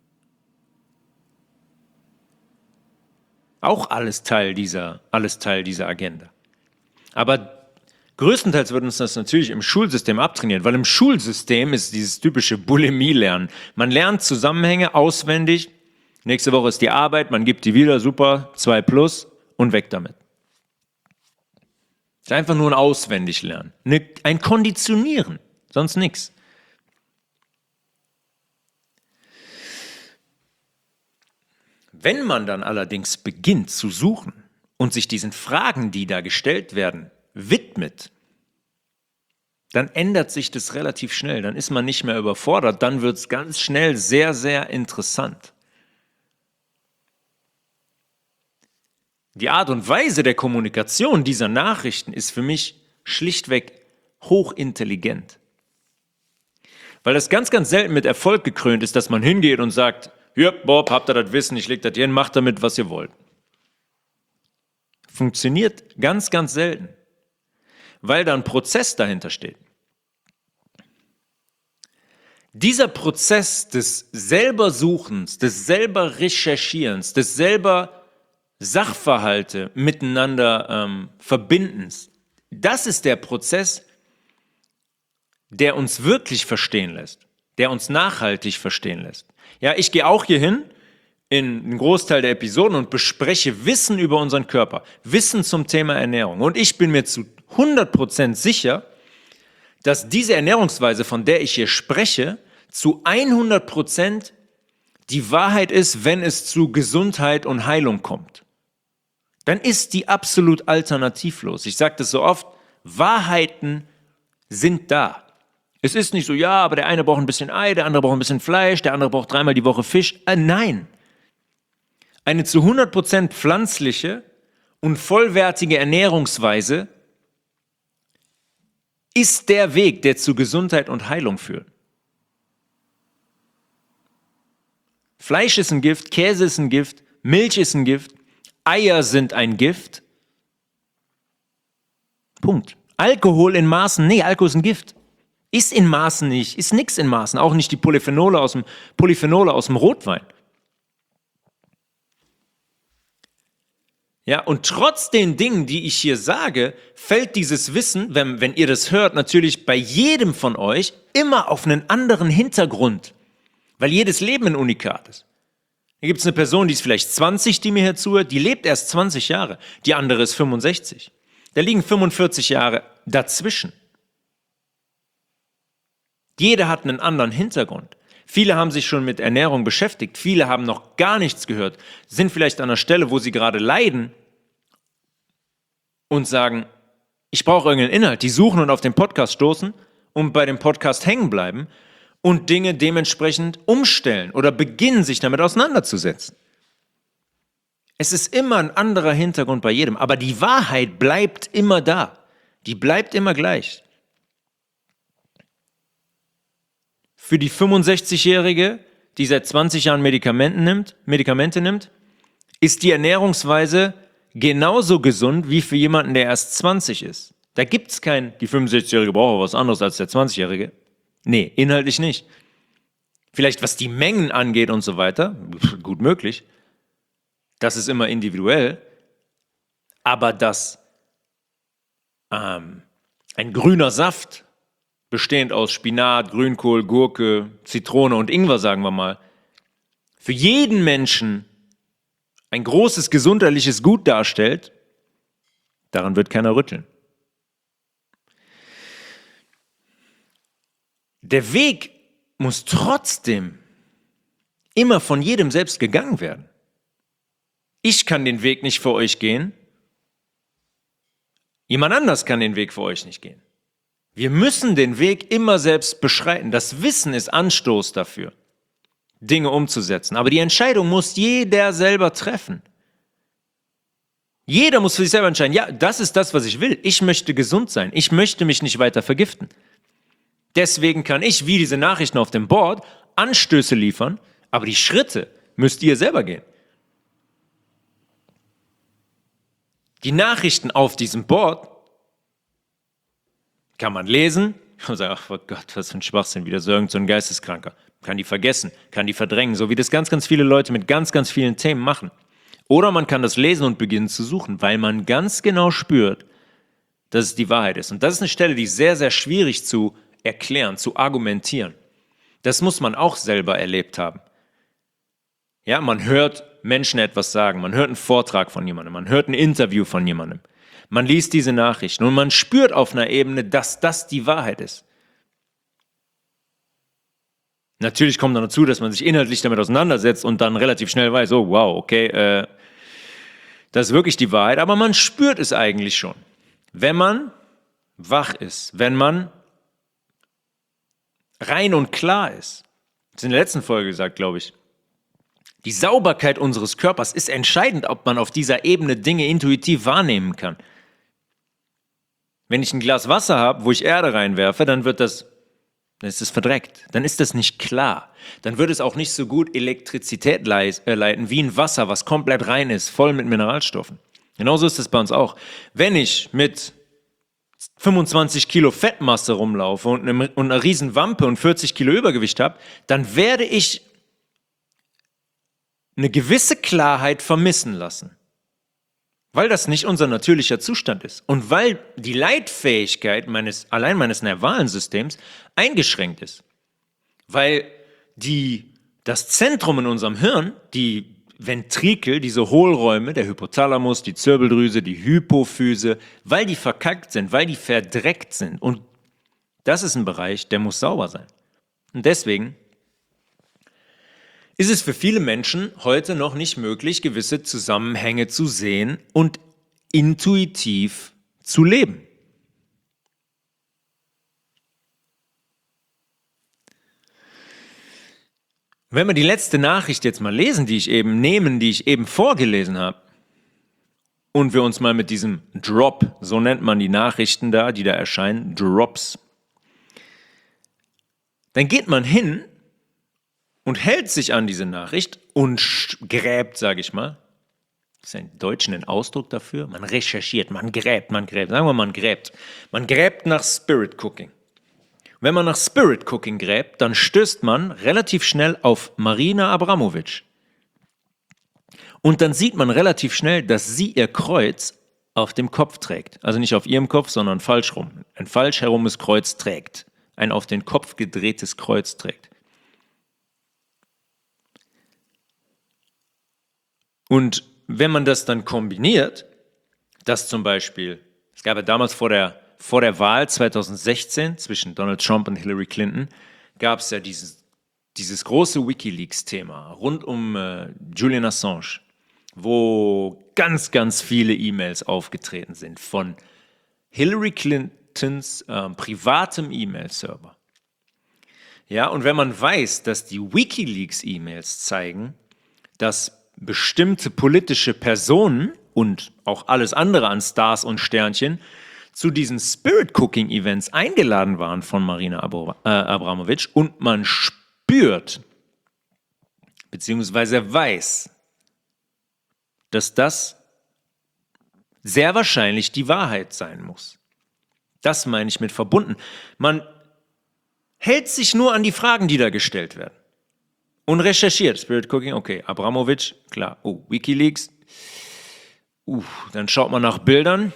Auch alles Teil dieser, alles Teil dieser Agenda. Aber größtenteils wird uns das natürlich im Schulsystem abtrainiert, weil im Schulsystem ist dieses typische Bulimie-Lernen. Man lernt Zusammenhänge auswendig, nächste Woche ist die Arbeit, man gibt die wieder, super, zwei plus und weg damit. Es ist einfach nur ein Auswendiglernen, ein Konditionieren, sonst nichts. Wenn man dann allerdings beginnt zu suchen und sich diesen Fragen, die da gestellt werden, widmet, dann ändert sich das relativ schnell. Dann ist man nicht mehr überfordert. Dann wird es ganz schnell sehr, sehr interessant. Die Art und Weise der Kommunikation dieser Nachrichten ist für mich schlichtweg hochintelligent. Weil das ganz, ganz selten mit Erfolg gekrönt ist, dass man hingeht und sagt, ja, Bob, habt ihr das Wissen, ich leg das hier hin, macht damit, was ihr wollt. Funktioniert ganz, ganz selten, weil da ein Prozess dahinter steht. Dieser Prozess des selber Suchens, des selber Recherchierens, des selber Sachverhalte miteinander ähm, Verbindens, das ist der Prozess, der uns wirklich verstehen lässt, der uns nachhaltig verstehen lässt. Ja, ich gehe auch hier hin in einen Großteil der Episoden und bespreche Wissen über unseren Körper, Wissen zum Thema Ernährung. Und ich bin mir zu hundert Prozent sicher, dass diese Ernährungsweise, von der ich hier spreche, zu hundert Prozent die Wahrheit ist, wenn es zu Gesundheit und Heilung kommt. Dann ist die absolut alternativlos. Ich sage das so oft, Wahrheiten sind da. Es ist nicht so, ja, aber der eine braucht ein bisschen Ei, der andere braucht ein bisschen Fleisch, der andere braucht dreimal die Woche Fisch. Äh, nein. Eine zu hundert Prozent pflanzliche und vollwertige Ernährungsweise ist der Weg, der zu Gesundheit und Heilung führt. Fleisch ist ein Gift, Käse ist ein Gift, Milch ist ein Gift, Eier sind ein Gift. Punkt. Alkohol in Maßen, nee, Alkohol ist ein Gift. Ist in Maßen nicht, ist nichts in Maßen, auch nicht die Polyphenole aus dem, Polyphenole aus dem Rotwein. Ja, und trotz den Dingen, die ich hier sage, fällt dieses Wissen, wenn, wenn ihr das hört, natürlich bei jedem von euch immer auf einen anderen Hintergrund, weil jedes Leben ein Unikat ist. Hier gibt es eine Person, die ist vielleicht zwanzig, die mir hier zuhört, die lebt erst zwanzig Jahre, die andere ist fünfundsechzig. Da liegen fünfundvierzig Jahre dazwischen. Jeder hat einen anderen Hintergrund. Viele haben sich schon mit Ernährung beschäftigt, viele haben noch gar nichts gehört, sind vielleicht an einer Stelle, wo sie gerade leiden und sagen, ich brauche irgendeinen Inhalt. Die suchen und auf den Podcast stoßen und bei dem Podcast hängen bleiben und Dinge dementsprechend umstellen oder beginnen, sich damit auseinanderzusetzen. Es ist immer ein anderer Hintergrund bei jedem, aber die Wahrheit bleibt immer da. Die bleibt immer gleich. Für die fünfundsechzigjährige, die seit zwanzig Jahren Medikamenten nimmt, Medikamente nimmt, ist die Ernährungsweise genauso gesund wie für jemanden, der erst zwanzig ist. Da gibt es kein, die fünfundsechzigjährige braucht was anderes als der zwanzigjährige. Nee, inhaltlich nicht. Vielleicht was die Mengen angeht und so weiter, gut möglich. Das ist immer individuell. Aber dass ähm, ein grüner Saft, bestehend aus Spinat, Grünkohl, Gurke, Zitrone und Ingwer, sagen wir mal, für jeden Menschen ein großes gesundheitliches Gut darstellt, daran wird keiner rütteln. Der Weg muss trotzdem immer von jedem selbst gegangen werden. Ich kann den Weg nicht für euch gehen. Jemand anders kann den Weg für euch nicht gehen. Wir müssen den Weg immer selbst beschreiten. Das Wissen ist Anstoß dafür, Dinge umzusetzen. Aber die Entscheidung muss jeder selber treffen. Jeder muss für sich selber entscheiden, ja, das ist das, was ich will. Ich möchte gesund sein. Ich möchte mich nicht weiter vergiften. Deswegen kann ich, wie diese Nachrichten auf dem Board, Anstöße liefern, aber die Schritte müsst ihr selber gehen. Die Nachrichten auf diesem Board kann man lesen und sagen, ach oh Gott, was für ein Schwachsinn, wieder so irgend so ein Geisteskranker. Kann die vergessen, kann die verdrängen, so wie das ganz, ganz viele Leute mit ganz, ganz vielen Themen machen. Oder man kann das lesen und beginnen zu suchen, weil man ganz genau spürt, dass es die Wahrheit ist. Und das ist eine Stelle, die ist sehr, sehr schwierig zu erklären, zu argumentieren. Das muss man auch selber erlebt haben. Ja, man hört Menschen etwas sagen, man hört einen Vortrag von jemandem, man hört ein Interview von jemandem. Man liest diese Nachrichten und man spürt auf einer Ebene, dass das die Wahrheit ist. Natürlich kommt dann dazu, dass man sich inhaltlich damit auseinandersetzt und dann relativ schnell weiß, oh wow, okay, äh, das ist wirklich die Wahrheit, aber man spürt es eigentlich schon. Wenn man wach ist, wenn man rein und klar ist. Das ist in der letzten Folge gesagt, glaube ich. Die Sauberkeit unseres Körpers ist entscheidend, ob man auf dieser Ebene Dinge intuitiv wahrnehmen kann. Wenn ich ein Glas Wasser habe, wo ich Erde reinwerfe, dann wird das, dann ist es verdreckt. Dann ist das nicht klar. Dann wird es auch nicht so gut Elektrizität leiten wie ein Wasser, was komplett rein ist, voll mit Mineralstoffen. Genauso ist es bei uns auch. Wenn ich mit fünfundzwanzig Kilo Fettmasse rumlaufe und eine, und eine riesen Wampe und vierzig Kilo Übergewicht habe, dann werde ich eine gewisse Klarheit vermissen lassen. Weil das nicht unser natürlicher Zustand ist. Und weil die Leitfähigkeit meines, allein meines Nervalensystems eingeschränkt ist. Weil die, das Zentrum in unserem Hirn, die Ventrikel, diese Hohlräume, der Hypothalamus, die Zirbeldrüse, die Hypophyse, weil die verkackt sind, weil die verdreckt sind. Und das ist ein Bereich, der muss sauber sein. Und deswegen ist es für viele Menschen heute noch nicht möglich, gewisse Zusammenhänge zu sehen und intuitiv zu leben. Wenn wir die letzte Nachricht jetzt mal lesen, die ich eben nehmen, die ich eben vorgelesen habe, und wir uns mal mit diesem Drop, so nennt man die Nachrichten da, die da erscheinen, Drops, dann geht man hin und hält sich an diese Nachricht und gräbt, sage ich mal. Das ist ein Deutschen ein Ausdruck dafür. Man recherchiert, man gräbt, man gräbt. Sagen wir, man gräbt. Man gräbt nach Spirit Cooking. Wenn man nach Spirit Cooking gräbt, dann stößt man relativ schnell auf Marina Abramović. Und dann sieht man relativ schnell, dass sie ihr Kreuz auf dem Kopf trägt. Also nicht auf ihrem Kopf, sondern falsch rum. Ein falsch herumes Kreuz trägt. Ein auf den Kopf gedrehtes Kreuz trägt. Und wenn man das dann kombiniert, dass zum Beispiel, es gab ja damals vor der, vor der Wahl zwanzig sechzehn zwischen Donald Trump und Hillary Clinton, gab es ja dieses, dieses große WikiLeaks-Thema rund um äh, Julian Assange, wo ganz, ganz viele E-Mails aufgetreten sind von Hillary Clintons äh, privatem E-Mail-Server. Ja, und wenn man weiß, dass die WikiLeaks-E-Mails zeigen, dass bestimmte politische Personen und auch alles andere an Stars und Sternchen zu diesen Spirit-Cooking-Events eingeladen waren von Marina Abramović und man spürt, beziehungsweise weiß, dass das sehr wahrscheinlich die Wahrheit sein muss. Das meine ich mit verbunden. Man hält sich nur an die Fragen, die da gestellt werden. Und recherchiert. Spirit Cooking, okay. Abramović, klar. Oh, WikiLeaks. Uh, dann schaut man nach Bildern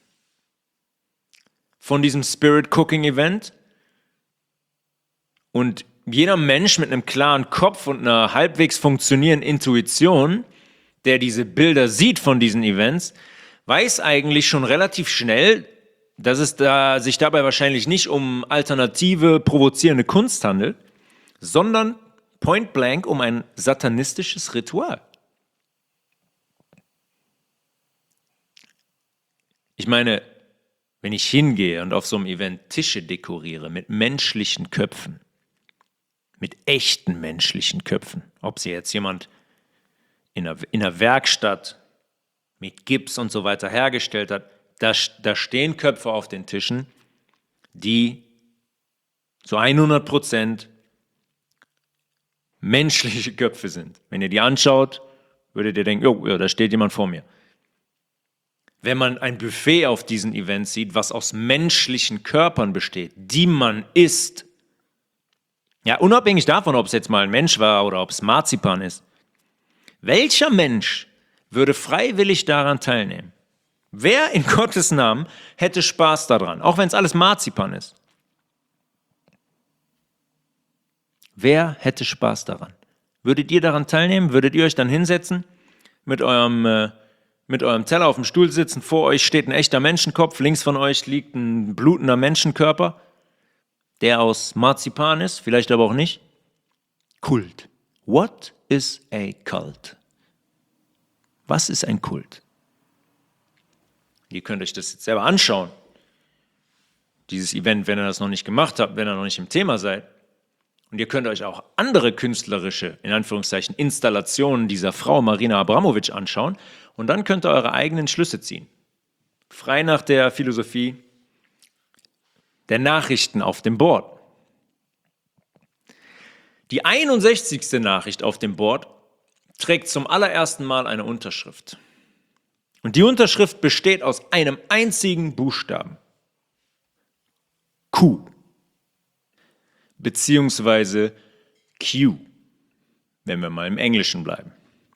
von diesem Spirit Cooking Event. Und jeder Mensch mit einem klaren Kopf und einer halbwegs funktionierenden Intuition, der diese Bilder sieht von diesen Events, weiß eigentlich schon relativ schnell, dass es da, sich dabei wahrscheinlich nicht um alternative, provozierende Kunst handelt, sondern point blank um ein satanistisches Ritual. Ich meine, wenn ich hingehe und auf so einem Event Tische dekoriere mit menschlichen Köpfen, mit echten menschlichen Köpfen, ob sie jetzt jemand in einer, in einer Werkstatt mit Gips und so weiter hergestellt hat, da, da stehen Köpfe auf den Tischen, die zu hundert Prozent menschliche Köpfe sind. Wenn ihr die anschaut, würdet ihr denken, oh, ja, da steht jemand vor mir. Wenn man ein Buffet auf diesen Events sieht, was aus menschlichen Körpern besteht, die man isst, ja, unabhängig davon, ob es jetzt mal ein Mensch war oder ob es Marzipan ist, welcher Mensch würde freiwillig daran teilnehmen? Wer in Gottes Namen hätte Spaß daran, auch wenn es alles Marzipan ist? Wer hätte Spaß daran? Würdet ihr daran teilnehmen? Würdet ihr euch dann hinsetzen, mit eurem, äh, mit eurem Teller auf dem Stuhl sitzen, vor euch steht ein echter Menschenkopf, links von euch liegt ein blutender Menschenkörper, der aus Marzipan ist, vielleicht aber auch nicht? Kult. What is a cult? Was ist ein Kult? Ihr könnt euch das jetzt selber anschauen. Dieses Event, wenn ihr das noch nicht gemacht habt, wenn ihr noch nicht im Thema seid. Und ihr könnt euch auch andere künstlerische, in Anführungszeichen, Installationen dieser Frau Marina Abramović anschauen und dann könnt ihr eure eigenen Schlüsse ziehen. Frei nach der Philosophie der Nachrichten auf dem Board. Die einundsechzigste Nachricht auf dem Board trägt zum allerersten Mal eine Unterschrift. Und die Unterschrift besteht aus einem einzigen Buchstaben. Q. Beziehungsweise Q, wenn wir mal im Englischen bleiben.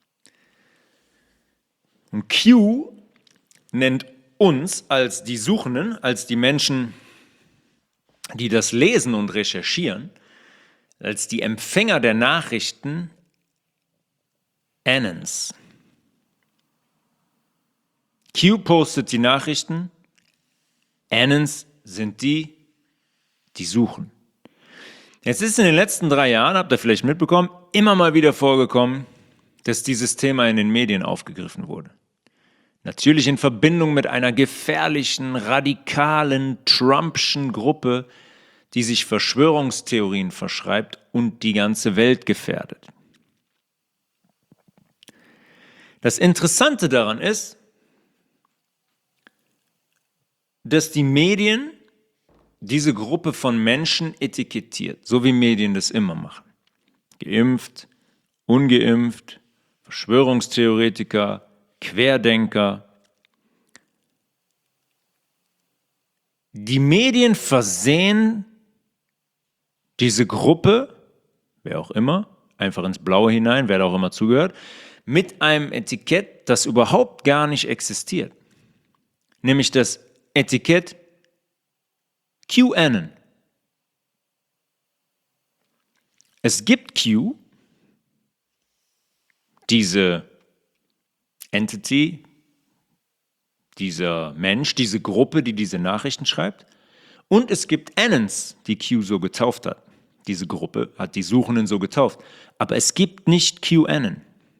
Und Q nennt uns als die Suchenden, als die Menschen, die das lesen und recherchieren, als die Empfänger der Nachrichten, Annons. Q postet die Nachrichten, Annons sind die, die suchen. Jetzt ist in den letzten drei Jahren, habt ihr vielleicht mitbekommen, immer mal wieder vorgekommen, dass dieses Thema in den Medien aufgegriffen wurde. Natürlich in Verbindung mit einer gefährlichen, radikalen, Trumpschen Gruppe, die sich Verschwörungstheorien verschreibt und die ganze Welt gefährdet. Das Interessante daran ist, dass die Medien diese Gruppe von Menschen etikettiert, so wie Medien das immer machen. Geimpft, ungeimpft, Verschwörungstheoretiker, Querdenker. Die Medien versehen diese Gruppe, wer auch immer, einfach ins Blaue hinein, wer da auch immer zugehört, mit einem Etikett, das überhaupt gar nicht existiert. Nämlich das Etikett QAnon. Es gibt Q, diese Entity, dieser Mensch, diese Gruppe, die diese Nachrichten schreibt. Und es gibt Anons, die Q so getauft hat. Diese Gruppe hat die Suchenden so getauft. Aber es gibt nicht QAnon.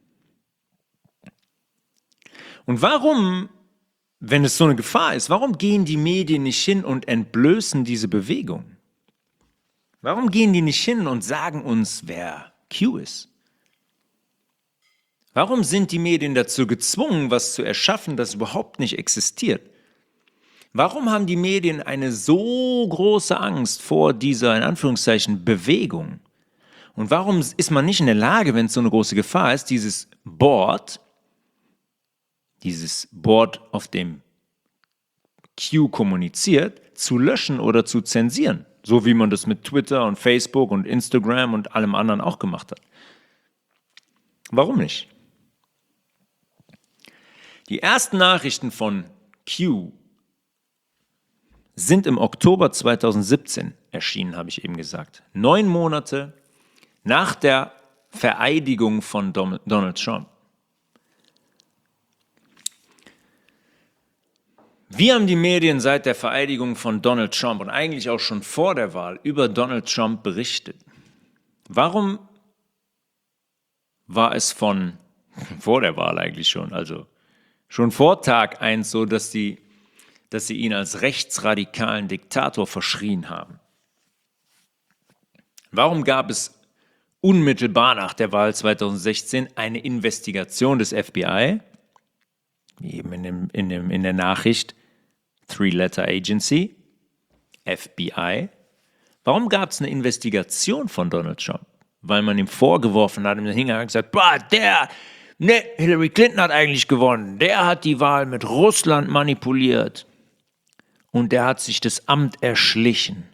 Und warum, wenn es so eine Gefahr ist, warum gehen die Medien nicht hin und entblößen diese Bewegung? Warum gehen die nicht hin und sagen uns, wer Q ist? Warum sind die Medien dazu gezwungen, was zu erschaffen, das überhaupt nicht existiert? Warum haben die Medien eine so große Angst vor dieser, in Anführungszeichen, Bewegung? Und warum ist man nicht in der Lage, wenn es so eine große Gefahr ist, dieses Board, dieses Board, auf dem Q kommuniziert, zu löschen oder zu zensieren? So wie man das mit Twitter und Facebook und Instagram und allem anderen auch gemacht hat. Warum nicht? Die ersten Nachrichten von Q sind im Oktober zweitausendsiebzehn erschienen, habe ich eben gesagt. Neun Monate nach der Vereidigung von Donald Trump. Wie haben die Medien seit der Vereidigung von Donald Trump und eigentlich auch schon vor der Wahl über Donald Trump berichtet? Warum war es von vor der Wahl eigentlich schon, also schon vor Tag eins so, dass sie, dass sie ihn als rechtsradikalen Diktator verschrien haben? Warum gab es unmittelbar nach der Wahl zweitausendsechzehn eine Investigation des F B I, wie eben in, dem, in, dem, in der Nachricht Three-Letter Agency, F B I? Warum gab es eine Investigation von Donald Trump? Weil man ihm vorgeworfen hat, im Hintergrund gesagt, boah, der, ne, Hillary Clinton hat eigentlich gewonnen, der hat die Wahl mit Russland manipuliert und der hat sich das Amt erschlichen.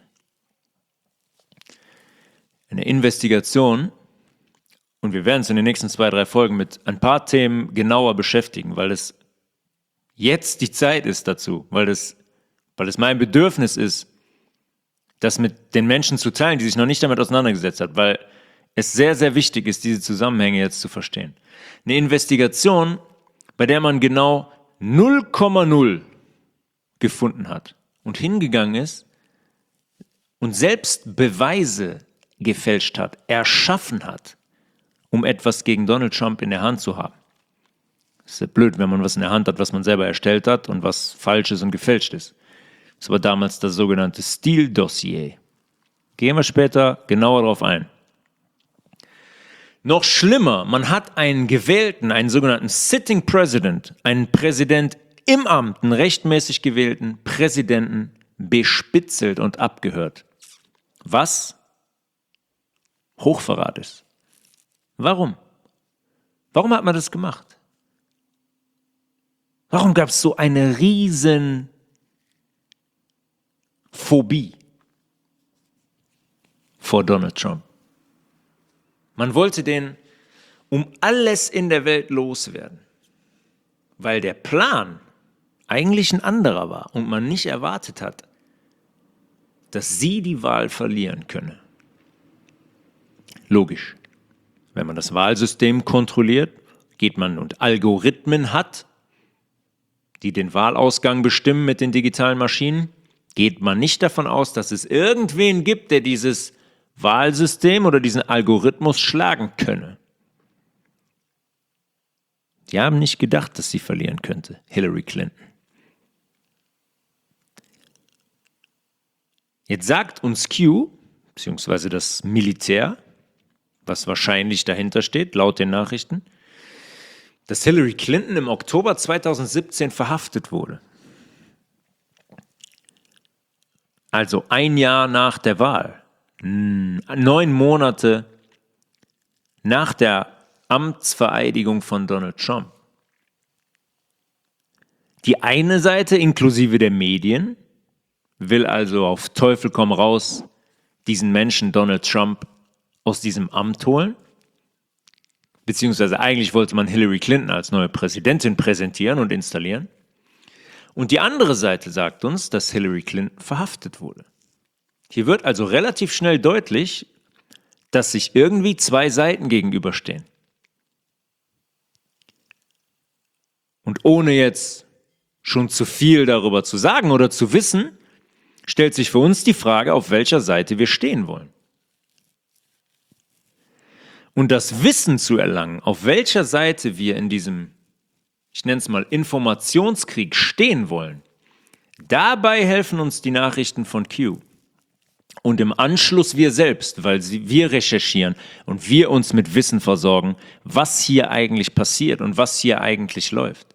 Eine Investigation, und wir werden uns in den nächsten zwei, drei Folgen mit ein paar Themen genauer beschäftigen, weil es jetzt die Zeit ist dazu, weil es, weil es mein Bedürfnis ist, das mit den Menschen zu teilen, die sich noch nicht damit auseinandergesetzt haben, weil es sehr, sehr wichtig ist, diese Zusammenhänge jetzt zu verstehen. Eine Investigation, bei der man genau null Komma null gefunden hat und hingegangen ist und selbst Beweise gefälscht hat, erschaffen hat, um etwas gegen Donald Trump in der Hand zu haben. Das ist ja blöd, wenn man was in der Hand hat, was man selber erstellt hat und was falsch ist und gefälscht ist. Das war damals das sogenannte Steele-Dossier. Gehen wir später genauer darauf ein. Noch schlimmer, man hat einen gewählten, einen sogenannten Sitting President, einen Präsident im Amt, einen rechtmäßig gewählten Präsidenten bespitzelt und abgehört. Was Hochverrat ist. Warum? Warum hat man das gemacht? Warum gab es so eine riesen Phobie vor Donald Trump? Man wollte den um alles in der Welt loswerden, weil der Plan eigentlich ein anderer war und man nicht erwartet hat, dass sie die Wahl verlieren könne. Logisch. Wenn man das Wahlsystem kontrolliert, geht man und Algorithmen hat, die den Wahlausgang bestimmen mit den digitalen Maschinen, geht man nicht davon aus, dass es irgendwen gibt, der dieses Wahlsystem oder diesen Algorithmus schlagen könne. Die haben nicht gedacht, dass sie verlieren könnte, Hillary Clinton. Jetzt sagt uns Q, beziehungsweise das Militär, was wahrscheinlich dahinter steht, laut den Nachrichten, dass Hillary Clinton im Oktober zweitausendsiebzehn verhaftet wurde. Also ein Jahr nach der Wahl, neun Monate nach der Amtsvereidigung von Donald Trump. Die eine Seite, inklusive der Medien, will also auf Teufel komm raus diesen Menschen Donald Trump aus diesem Amt holen. Beziehungsweise eigentlich wollte man Hillary Clinton als neue Präsidentin präsentieren und installieren. Und die andere Seite sagt uns, dass Hillary Clinton verhaftet wurde. Hier wird also relativ schnell deutlich, dass sich irgendwie zwei Seiten gegenüberstehen. Und ohne jetzt schon zu viel darüber zu sagen oder zu wissen, stellt sich für uns die Frage, auf welcher Seite wir stehen wollen. Und das Wissen zu erlangen, auf welcher Seite wir in diesem, ich nenne es mal, Informationskrieg stehen wollen, dabei helfen uns die Nachrichten von Q. Und im Anschluss wir selbst, weil sie, wir recherchieren und wir uns mit Wissen versorgen, was hier eigentlich passiert und was hier eigentlich läuft.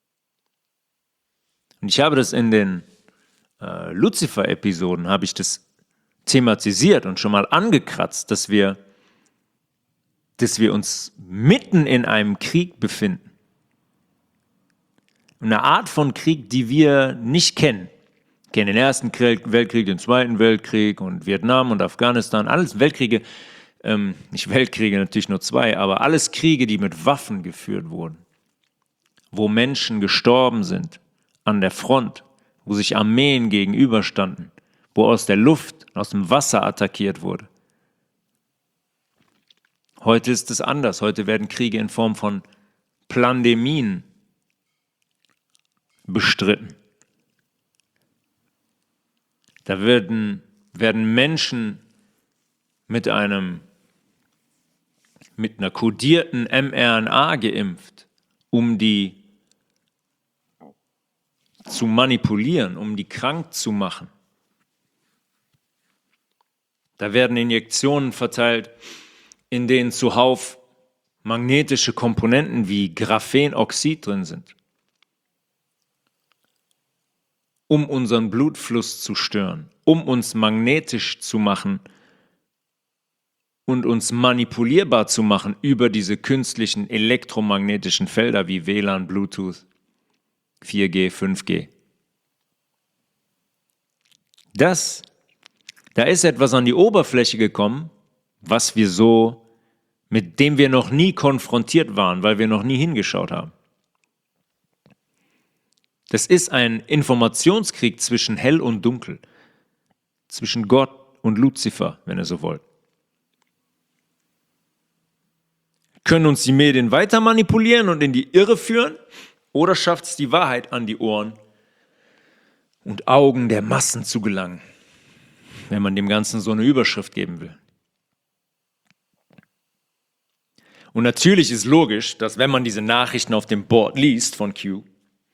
Und ich habe das in den äh, Lucifer-Episoden, habe ich das thematisiert und schon mal angekratzt, dass wir, dass wir uns mitten in einem Krieg befinden. Eine Art von Krieg, die wir nicht kennen. Wir kennen den Ersten Weltkrieg, den Zweiten Weltkrieg und Vietnam und Afghanistan, alles Weltkriege, ähm, nicht Weltkriege, natürlich nur zwei, aber alles Kriege, die mit Waffen geführt wurden, wo Menschen gestorben sind an der Front, wo sich Armeen gegenüberstanden, wo aus der Luft, aus dem Wasser attackiert wurde. Heute ist es anders. Heute werden Kriege in Form von Pandemien bestritten. Da werden, werden Menschen mit einem, mit einer kodierten mRNA geimpft, um die zu manipulieren, um die krank zu machen. Da werden Injektionen verteilt, in denen zuhauf magnetische Komponenten wie Graphenoxid drin sind, um unseren Blutfluss zu stören, um uns magnetisch zu machen und uns manipulierbar zu machen über diese künstlichen elektromagnetischen Felder wie W L A N, Bluetooth, vier G, fünf G. Das, da ist etwas an die Oberfläche gekommen, was wir so, mit dem wir noch nie konfrontiert waren, weil wir noch nie hingeschaut haben. Das ist ein Informationskrieg zwischen Hell und Dunkel, zwischen Gott und Luzifer, wenn ihr so wollt. Können uns die Medien weiter manipulieren und in die Irre führen? Oder schafft es die Wahrheit an die Ohren und Augen der Massen zu gelangen, wenn man dem Ganzen so eine Überschrift geben will? Und natürlich ist logisch, dass wenn man diese Nachrichten auf dem Board liest von Q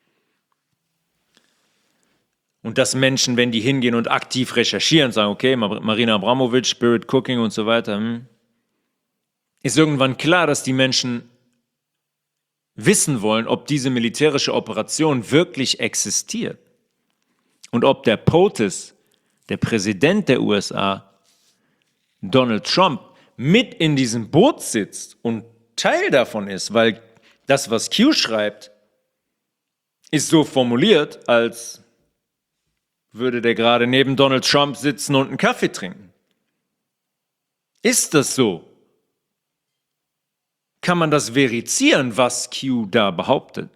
und dass Menschen, wenn die hingehen und aktiv recherchieren, sagen, okay, Marina Abramovic, Spirit Cooking und so weiter, hm, ist irgendwann klar, dass die Menschen wissen wollen, ob diese militärische Operation wirklich existiert und ob der POTUS, der Präsident der U S A, Donald Trump, mit in diesem Boot sitzt und Teil davon ist, weil das, was Q schreibt, ist so formuliert, als würde der gerade neben Donald Trump sitzen und einen Kaffee trinken. Ist das so? Kann man das verifizieren, was Q da behauptet?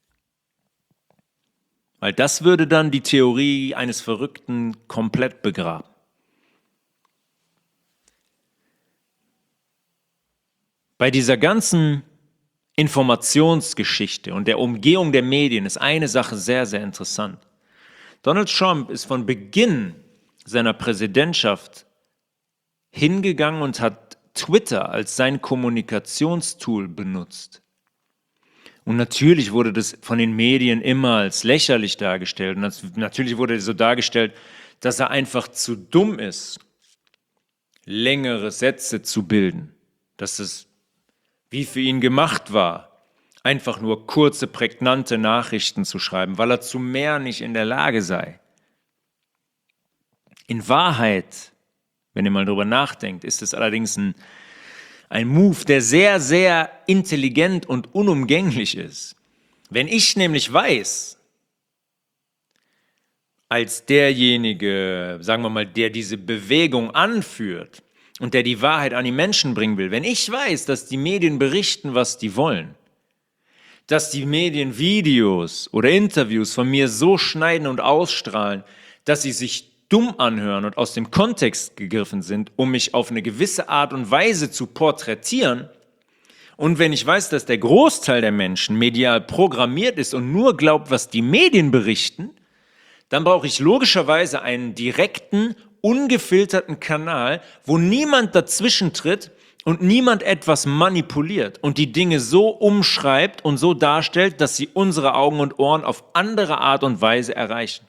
Weil das würde dann die Theorie eines Verrückten komplett begraben. Bei dieser ganzen Informationsgeschichte und der Umgehung der Medien ist eine Sache sehr, sehr interessant. Donald Trump ist von Beginn seiner Präsidentschaft hingegangen und hat Twitter als sein Kommunikationstool benutzt. Und natürlich wurde das von den Medien immer als lächerlich dargestellt. Und das, natürlich wurde so dargestellt, dass er einfach zu dumm ist, längere Sätze zu bilden. Dass es wie für ihn gemacht war, einfach nur kurze, prägnante Nachrichten zu schreiben, weil er zu mehr nicht in der Lage sei. In Wahrheit, wenn ihr mal drüber nachdenkt, ist es allerdings ein, ein Move, der sehr, sehr intelligent und unumgänglich ist. Wenn ich nämlich weiß, als derjenige, sagen wir mal, der diese Bewegung anführt und der die Wahrheit an die Menschen bringen will, wenn ich weiß, dass die Medien berichten, was die wollen, dass die Medien Videos oder Interviews von mir so schneiden und ausstrahlen, dass sie sich dumm anhören und aus dem Kontext gegriffen sind, um mich auf eine gewisse Art und Weise zu porträtieren, und wenn ich weiß, dass der Großteil der Menschen medial programmiert ist und nur glaubt, was die Medien berichten, dann brauche ich logischerweise einen direkten, ungefilterten Kanal, wo niemand dazwischen tritt und niemand etwas manipuliert und die Dinge so umschreibt und so darstellt, dass sie unsere Augen und Ohren auf andere Art und Weise erreichen.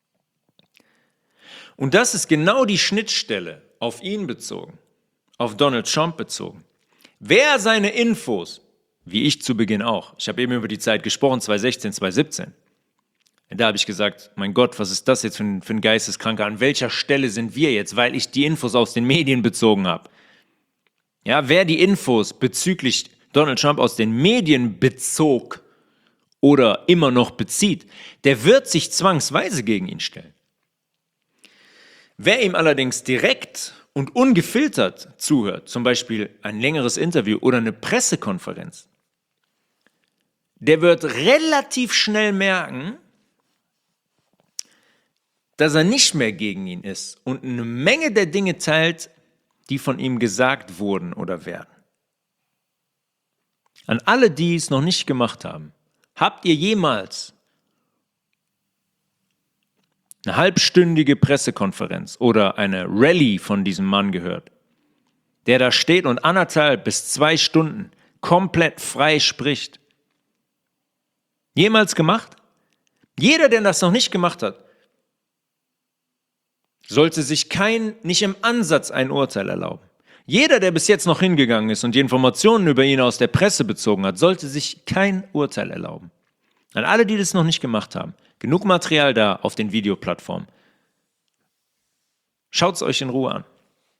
Und das ist genau die Schnittstelle auf ihn bezogen, auf Donald Trump bezogen. Wer seine Infos, wie ich zu Beginn auch, ich habe eben über die Zeit gesprochen, zwanzig sechzehn, zwanzig siebzehn, da habe ich gesagt, mein Gott, was ist das jetzt für ein, für ein Geisteskranker? An welcher Stelle sind wir jetzt? Weil ich die Infos aus den Medien bezogen habe. Ja, wer die Infos bezüglich Donald Trump aus den Medien bezog oder immer noch bezieht, der wird sich zwangsweise gegen ihn stellen. Wer ihm allerdings direkt und ungefiltert zuhört, zum Beispiel ein längeres Interview oder eine Pressekonferenz, der wird relativ schnell merken, dass er nicht mehr gegen ihn ist und eine Menge der Dinge teilt, die von ihm gesagt wurden oder werden. An alle, die es noch nicht gemacht haben, habt ihr jemals eine halbstündige Pressekonferenz oder eine Rallye von diesem Mann gehört, der da steht und anderthalb bis zwei Stunden komplett frei spricht? Jemals gemacht? Jeder, der das noch nicht gemacht hat, sollte sich kein, nicht im Ansatz ein Urteil erlauben. Jeder, der bis jetzt noch hingegangen ist und die Informationen über ihn aus der Presse bezogen hat, sollte sich kein Urteil erlauben. An alle, die das noch nicht gemacht haben, genug Material da auf den Videoplattformen. Schaut es euch in Ruhe an.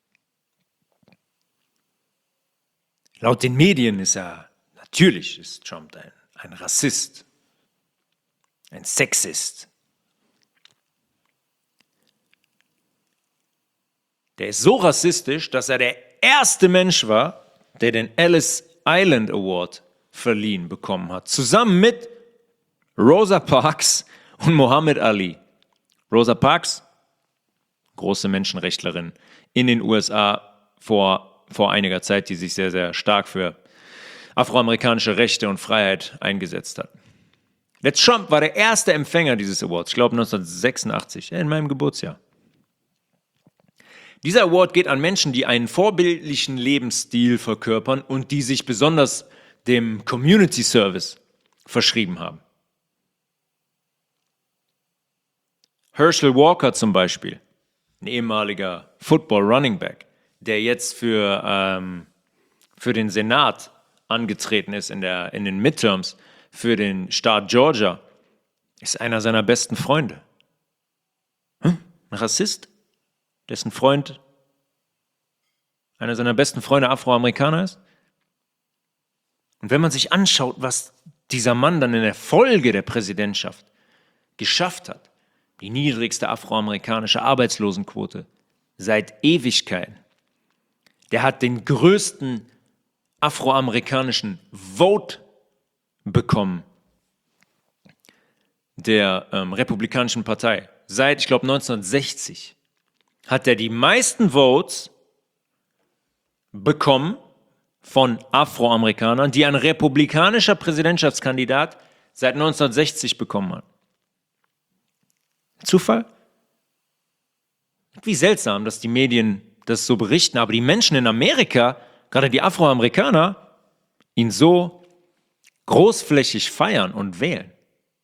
Laut den Medien ist er, natürlich ist Trump ein, ein Rassist, ein Sexist. Der ist so rassistisch, dass er der erste Mensch war, der den Ellis Island Award verliehen bekommen hat. Zusammen mit Rosa Parks und Muhammad Ali. Rosa Parks, große Menschenrechtlerin in den U S A vor, vor einiger Zeit, die sich sehr, sehr stark für afroamerikanische Rechte und Freiheit eingesetzt hat. Der Trump war der erste Empfänger dieses Awards, ich glaube neunzehnhundertsechsundachtzig, in meinem Geburtsjahr. Dieser Award geht an Menschen, die einen vorbildlichen Lebensstil verkörpern und die sich besonders dem Community Service verschrieben haben. Herschel Walker zum Beispiel, ein ehemaliger Football Running Back, der jetzt für, ähm, für den Senat angetreten ist in, der, in den Midterms für den Staat Georgia, ist einer seiner besten Freunde. Hm? Ein Rassist? Dessen Freund, einer seiner besten Freunde Afroamerikaner ist. Und wenn man sich anschaut, was dieser Mann dann in der Folge der Präsidentschaft geschafft hat, die niedrigste afroamerikanische Arbeitslosenquote seit Ewigkeiten, der hat den größten afroamerikanischen Vote bekommen der ähm, Republikanischen Partei seit, ich glaube, neunzehnhundertsechzig. Hat er die meisten Votes bekommen von Afroamerikanern, die ein republikanischer Präsidentschaftskandidat seit neunzehnhundertsechzig bekommen hat. Zufall? Wie seltsam, dass die Medien das so berichten, aber die Menschen in Amerika, gerade die Afroamerikaner, ihn so großflächig feiern und wählen.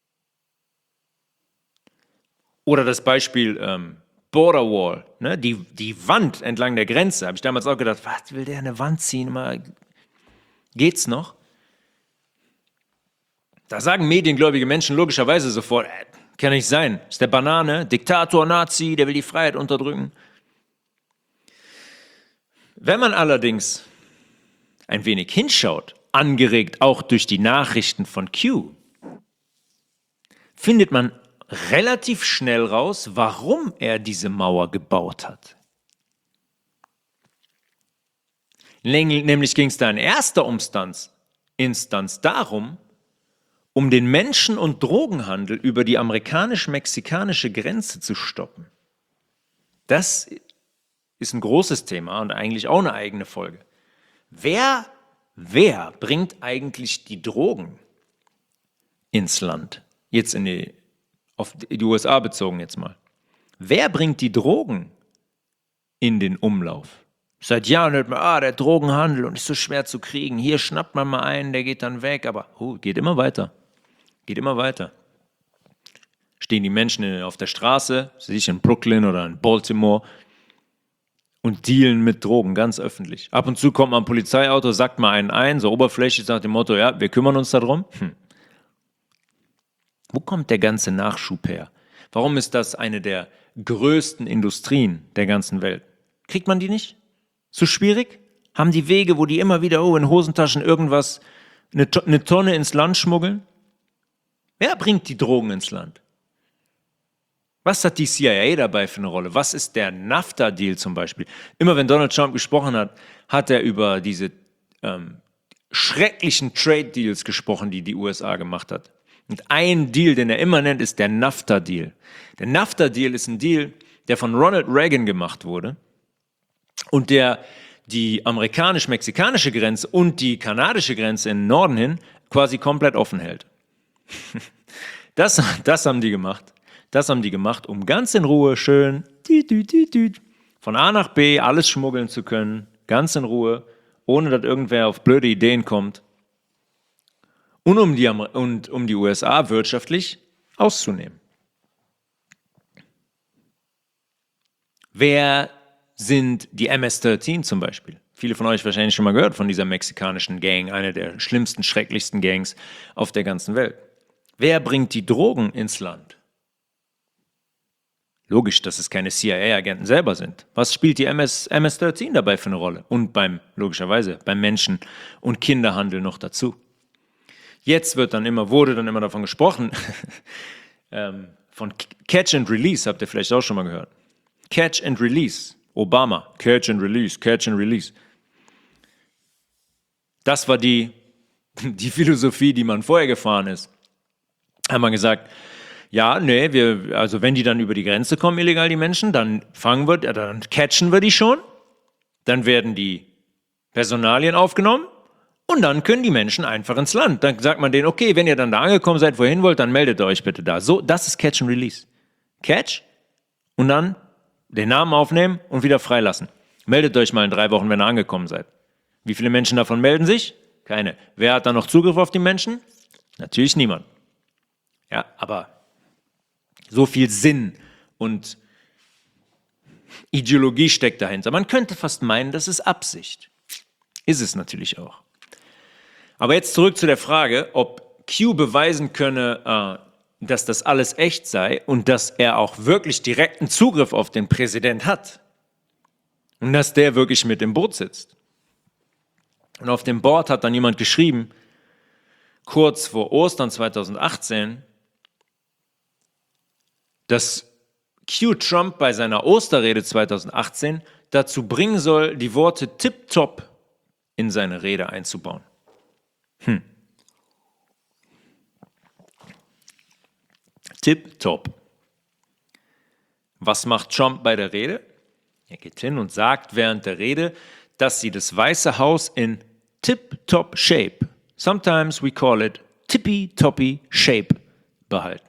Oder das Beispiel ähm, Border Wall, ne? die, die Wand entlang der Grenze. Habe ich damals auch gedacht, was will der eine Wand ziehen? Mal, geht's noch? Da sagen mediengläubige Menschen logischerweise sofort, äh, Kann nicht sein. Ist der Banane, Diktator, Nazi, der will die Freiheit unterdrücken. Wenn man allerdings ein wenig hinschaut, angeregt auch durch die Nachrichten von Q, findet man relativ schnell raus, warum er diese Mauer gebaut hat. Nämlich ging es da in erster Instanz, Instanz darum, um den Menschen- und Drogenhandel über die amerikanisch-mexikanische Grenze zu stoppen. Das ist ein großes Thema und eigentlich auch eine eigene Folge. Wer, wer bringt eigentlich die Drogen ins Land? Jetzt in die, auf die U S A bezogen jetzt mal. Wer bringt die Drogen in den Umlauf? Seit Jahren hört man, ah, der Drogenhandel und ist so schwer zu kriegen. Hier schnappt man mal einen, der geht dann weg, aber oh, geht immer weiter. Geht immer weiter. Stehen die Menschen auf der Straße, sich in Brooklyn oder in Baltimore und dealen mit Drogen, ganz öffentlich. Ab und zu kommt mal ein Polizeiauto, sagt mal einen ein, so oberflächlich nach dem Motto, ja, wir kümmern uns darum. Hm. Wo kommt der ganze Nachschub her? Warum ist das eine der größten Industrien der ganzen Welt? Kriegt man die nicht? Zu schwierig? Haben die Wege, wo die immer wieder oh, in Hosentaschen irgendwas, eine, eine Tonne ins Land schmuggeln? Wer bringt die Drogen ins Land? Was hat die C I A dabei für eine Rolle? Was ist der NAFTA-Deal zum Beispiel? Immer wenn Donald Trump gesprochen hat, hat er über diese ähm, schrecklichen Trade-Deals gesprochen, die die U S A gemacht hat. Und ein Deal, den er immer nennt, ist der NAFTA-Deal. Der NAFTA-Deal ist ein Deal, der von Ronald Reagan gemacht wurde und der die amerikanisch-mexikanische Grenze und die kanadische Grenze in den Norden hin quasi komplett offen hält. Das, das haben die gemacht. Das haben die gemacht, um ganz in Ruhe schön von A nach B alles schmuggeln zu können, ganz in Ruhe, ohne dass irgendwer auf blöde Ideen kommt. Und um die, und um die U S A wirtschaftlich auszunehmen. Wer sind die M S dreizehn zum Beispiel? Viele von euch wahrscheinlich schon mal gehört von dieser mexikanischen Gang, eine der schlimmsten, schrecklichsten Gangs auf der ganzen Welt. Wer bringt die Drogen ins Land? Logisch, dass es keine C I A-Agenten selber sind. Was spielt die M S dreizehn dabei für eine Rolle? Und beim, logischerweise, beim Menschen- und Kinderhandel noch dazu. Jetzt wird dann immer, wurde dann immer davon gesprochen, ähm, von Catch and Release, habt ihr vielleicht auch schon mal gehört. Catch and Release, Obama, Catch and Release, Catch and Release. Das war die, die Philosophie, die man vorher gefahren ist. Haben wir gesagt, ja, nee, wir, also wenn die dann über die Grenze kommen, illegal die Menschen, dann fangen wir, dann catchen wir die schon, dann werden die Personalien aufgenommen und dann können die Menschen einfach ins Land. Dann sagt man denen, okay, wenn ihr dann da angekommen seid, wohin wollt, dann meldet euch bitte da. So, das ist Catch and Release. Catch und dann den Namen aufnehmen und wieder freilassen. Meldet euch mal in drei Wochen, wenn ihr angekommen seid. Wie viele Menschen davon melden sich? Keine. Wer hat dann noch Zugriff auf die Menschen? Natürlich niemand. Ja, aber so viel Sinn und Ideologie steckt dahinter. Man könnte fast meinen, das ist Absicht. Ist es natürlich auch. Aber jetzt zurück zu der Frage, ob Q beweisen könne, äh, dass das alles echt sei und dass er auch wirklich direkten Zugriff auf den Präsident hat. Und dass der wirklich mit im Boot sitzt. Und auf dem Board hat dann jemand geschrieben, kurz vor Ostern zweitausendachtzehn, dass Q Trump bei seiner Osterrede zweitausendachtzehn dazu bringen soll, die Worte tipptopp in seine Rede einzubauen. Hm. Tipptopp. Was macht Trump bei der Rede? Er geht hin und sagt während der Rede, dass sie das Weiße Haus in tip-top shape, sometimes we call it tippy-toppy shape, behalten.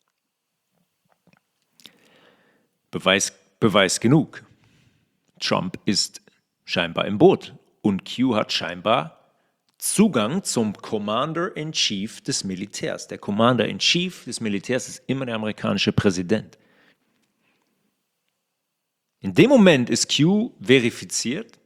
Beweis, Beweis genug. Trump ist scheinbar im Boot und Q hat scheinbar Zugang zum Commander-in-Chief des Militärs. Der Commander-in-Chief des Militärs ist immer der amerikanische Präsident. In dem Moment ist Q verifiziert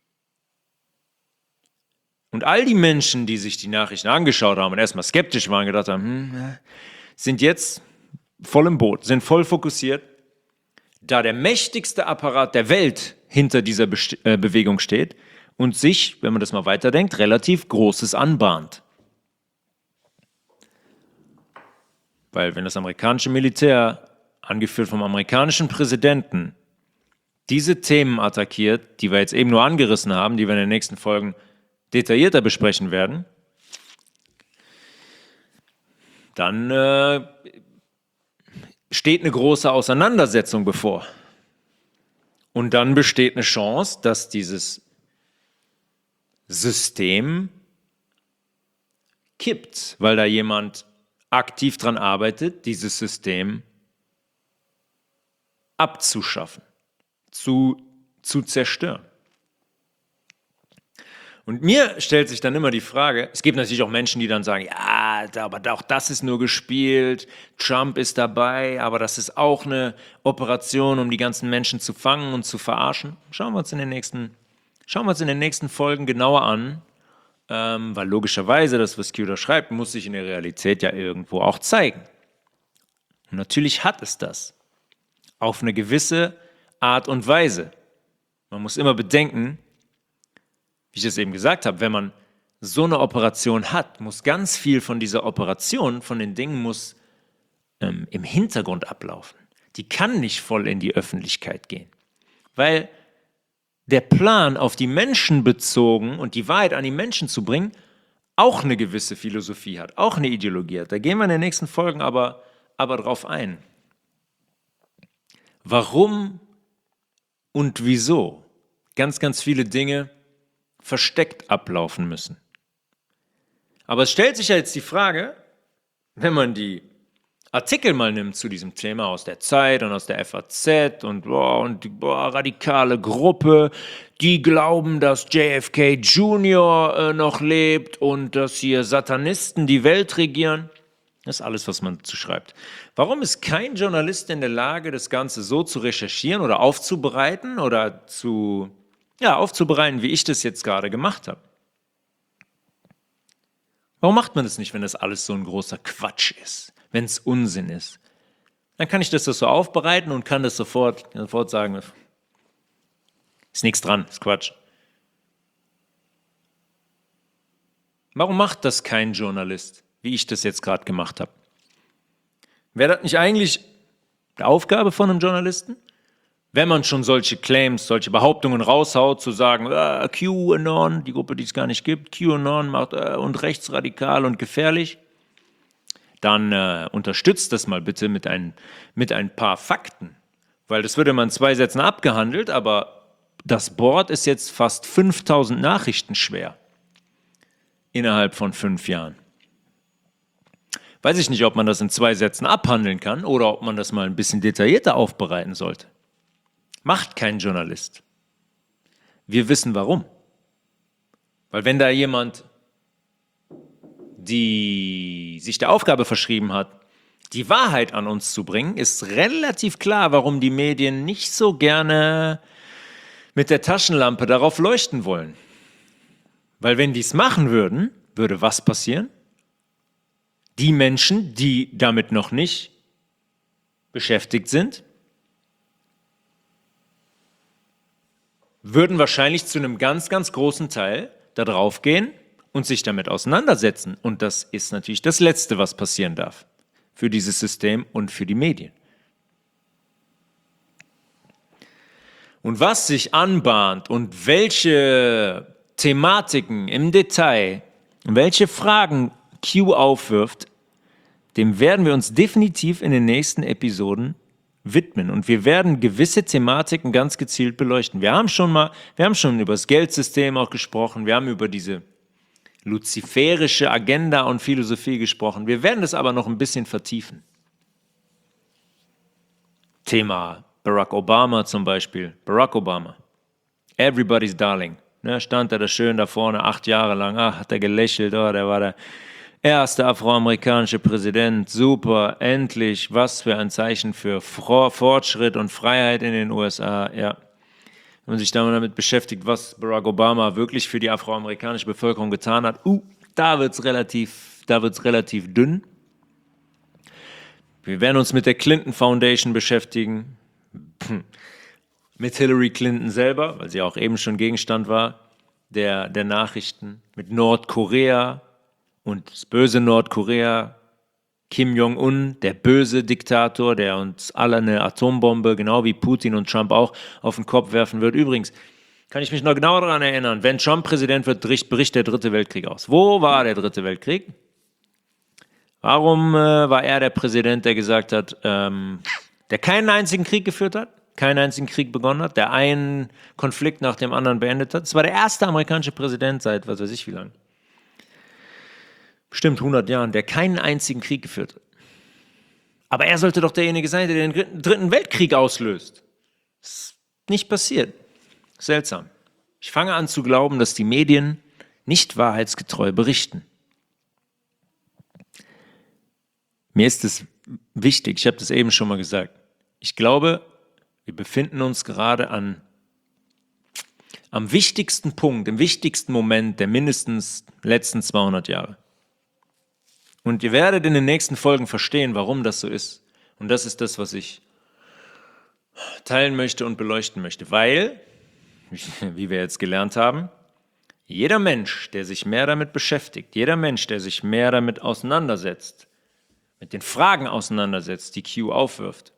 und all die Menschen, die sich die Nachrichten angeschaut haben und erstmal skeptisch waren, gedacht haben, hm, sind jetzt voll im Boot, sind voll fokussiert, da der mächtigste Apparat der Welt hinter dieser Best- äh, Bewegung steht und sich, wenn man das mal weiterdenkt, relativ Großes anbahnt. Weil wenn das amerikanische Militär, angeführt vom amerikanischen Präsidenten, diese Themen attackiert, die wir jetzt eben nur angerissen haben, die wir in den nächsten Folgen detaillierter besprechen werden, dann äh, steht eine große Auseinandersetzung bevor. Und dann besteht eine Chance, dass dieses System kippt, weil da jemand aktiv dran arbeitet, dieses System abzuschaffen, zu, zu zerstören. Und mir stellt sich dann immer die Frage, es gibt natürlich auch Menschen, die dann sagen, ja, aber auch das ist nur gespielt, Trump ist dabei, aber das ist auch eine Operation, um die ganzen Menschen zu fangen und zu verarschen. Schauen wir uns in den nächsten, schauen wir uns in den nächsten Folgen genauer an, ähm, weil logischerweise das, was Q da schreibt, muss sich in der Realität ja irgendwo auch zeigen. Und natürlich hat es das, auf eine gewisse Art und Weise. Man muss immer bedenken, wie ich es eben gesagt habe, wenn man so eine Operation hat, muss ganz viel von dieser Operation, von den Dingen, muss ähm, im Hintergrund ablaufen. Die kann nicht voll in die Öffentlichkeit gehen. Weil der Plan, auf die Menschen bezogen und die Wahrheit an die Menschen zu bringen, auch eine gewisse Philosophie hat, auch eine Ideologie hat. Da gehen wir in den nächsten Folgen aber, aber drauf ein. Warum und wieso ganz, ganz viele Dinge versteckt ablaufen müssen. Aber es stellt sich ja jetzt die Frage, wenn man die Artikel mal nimmt zu diesem Thema aus der Zeit und aus der F A Z und, boah, und die boah, radikale Gruppe, die glauben, dass J F K Junior äh, noch lebt und dass hier Satanisten die Welt regieren. Das ist alles, was man dazu schreibt. Warum ist kein Journalist in der Lage, das Ganze so zu recherchieren oder aufzubereiten oder zu Ja, aufzubereiten, wie ich das jetzt gerade gemacht habe? Warum macht man das nicht, wenn das alles so ein großer Quatsch ist, wenn es Unsinn ist? Dann kann ich das so aufbereiten und kann das sofort, sofort sagen, ist nichts dran, ist Quatsch. Warum macht das kein Journalist, wie ich das jetzt gerade gemacht habe? Wäre das nicht eigentlich die Aufgabe von einem Journalisten? Wenn man schon solche Claims, solche Behauptungen raushaut, zu sagen, äh, QAnon, die Gruppe, die es gar nicht gibt, QAnon macht äh, und rechtsradikal und gefährlich, dann äh, unterstützt das mal bitte mit ein, mit ein paar Fakten. Weil das wird immer in zwei Sätzen abgehandelt, aber das Board ist jetzt fast fünftausend Nachrichten schwer. Innerhalb von fünf Jahren. Weiß ich nicht, ob man das in zwei Sätzen abhandeln kann oder ob man das mal ein bisschen detaillierter aufbereiten sollte. Macht kein Journalist. Wir wissen warum. Weil wenn da jemand, die sich der Aufgabe verschrieben hat, die Wahrheit an uns zu bringen, ist relativ klar, warum die Medien nicht so gerne mit der Taschenlampe darauf leuchten wollen. Weil wenn die es machen würden, würde was passieren? Die Menschen, die damit noch nicht beschäftigt sind, würden wahrscheinlich zu einem ganz, ganz großen Teil da drauf gehen und sich damit auseinandersetzen. Und das ist natürlich das Letzte, was passieren darf für dieses System und für die Medien. Und was sich anbahnt und welche Thematiken im Detail, welche Fragen Q aufwirft, dem werden wir uns definitiv in den nächsten Episoden widmen. Und wir werden gewisse Thematiken ganz gezielt beleuchten. Wir haben schon mal, wir haben schon über das Geldsystem auch gesprochen, wir haben über diese luziferische Agenda und Philosophie gesprochen. Wir werden das aber noch ein bisschen vertiefen. Thema Barack Obama zum Beispiel. Barack Obama. Everybody's Darling. Ne, stand er da schön da vorne, acht Jahre lang. Ach, hat er gelächelt. Oh, der war der erste afroamerikanische Präsident. Super, endlich. Was für ein Zeichen für Fortschritt und Freiheit in den U S A. Ja. Wenn man sich damit beschäftigt, was Barack Obama wirklich für die afroamerikanische Bevölkerung getan hat, uh, da wird es relativ, da wird's relativ dünn. Wir werden uns mit der Clinton Foundation beschäftigen, mit Hillary Clinton selber, weil sie auch eben schon Gegenstand war der, der Nachrichten, mit Nordkorea und das böse Nordkorea, Kim Jong-un, der böse Diktator, der uns alle eine Atombombe, genau wie Putin und Trump auch, auf den Kopf werfen wird. Übrigens, kann ich mich noch genau daran erinnern, wenn Trump Präsident wird, bricht der dritte Weltkrieg aus. Wo war der dritte Weltkrieg? Warum äh, war er der Präsident, der gesagt hat, ähm, der keinen einzigen Krieg geführt hat, keinen einzigen Krieg begonnen hat, der einen Konflikt nach dem anderen beendet hat? Das war der erste amerikanische Präsident seit, was weiß ich wie lange, bestimmt hundert Jahren, der keinen einzigen Krieg geführt hat. Aber er sollte doch derjenige sein, der den dritten Weltkrieg auslöst. Das ist nicht passiert. Seltsam. Ich fange an zu glauben, dass die Medien nicht wahrheitsgetreu berichten. Mir ist es wichtig, ich habe das eben schon mal gesagt, ich glaube, wir befinden uns gerade an, am wichtigsten Punkt, im wichtigsten Moment der mindestens letzten zweihundert Jahre. Und ihr werdet in den nächsten Folgen verstehen, warum das so ist. Und das ist das, was ich teilen möchte und beleuchten möchte, weil, wie wir jetzt gelernt haben, jeder Mensch, der sich mehr damit beschäftigt, jeder Mensch, der sich mehr damit auseinandersetzt, mit den Fragen auseinandersetzt, die Q aufwirft,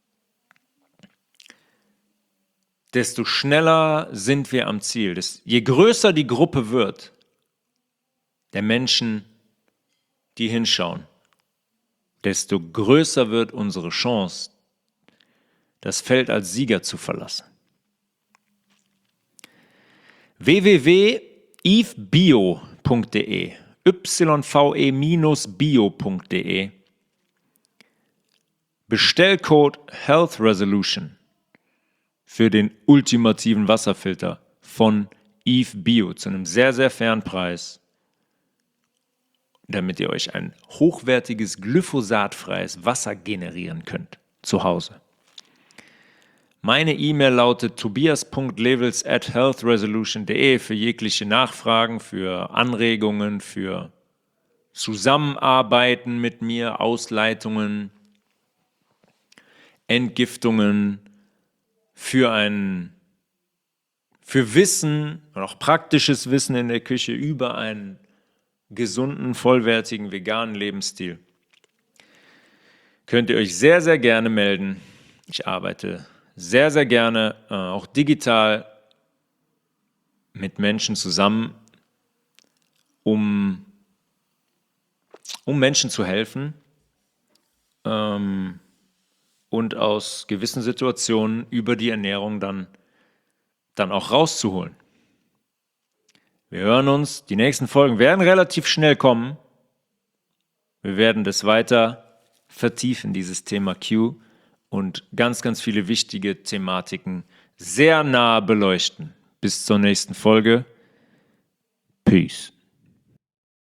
desto schneller sind wir am Ziel. Das, je größer die Gruppe wird, der Menschen, die hinschauen, desto größer wird unsere Chance, das Feld als Sieger zu verlassen. w w w punkt eve bio punkt de y v e bio punkt de Bestellcode Health Resolution für den ultimativen Wasserfilter von Eve Bio zu einem sehr, sehr fairen Preis, damit ihr euch ein hochwertiges, glyphosatfreies Wasser generieren könnt zu Hause. Meine E-Mail lautet tobias punkt levels at healthresolution punkt de für jegliche Nachfragen, für Anregungen, für Zusammenarbeiten mit mir, Ausleitungen, Entgiftungen, für ein für Wissen und auch praktisches Wissen in der Küche über einen gesunden, vollwertigen, veganen Lebensstil. Könnt ihr euch sehr, sehr gerne melden. Ich arbeite sehr, sehr gerne, äh, auch digital, mit Menschen zusammen, um, um Menschen zu helfen ähm, und aus gewissen Situationen über die Ernährung dann, dann auch rauszuholen. Wir hören uns, die nächsten Folgen werden relativ schnell kommen. Wir werden das weiter vertiefen, dieses Thema Q, und ganz, ganz viele wichtige Thematiken sehr nah beleuchten. Bis zur nächsten Folge. Peace.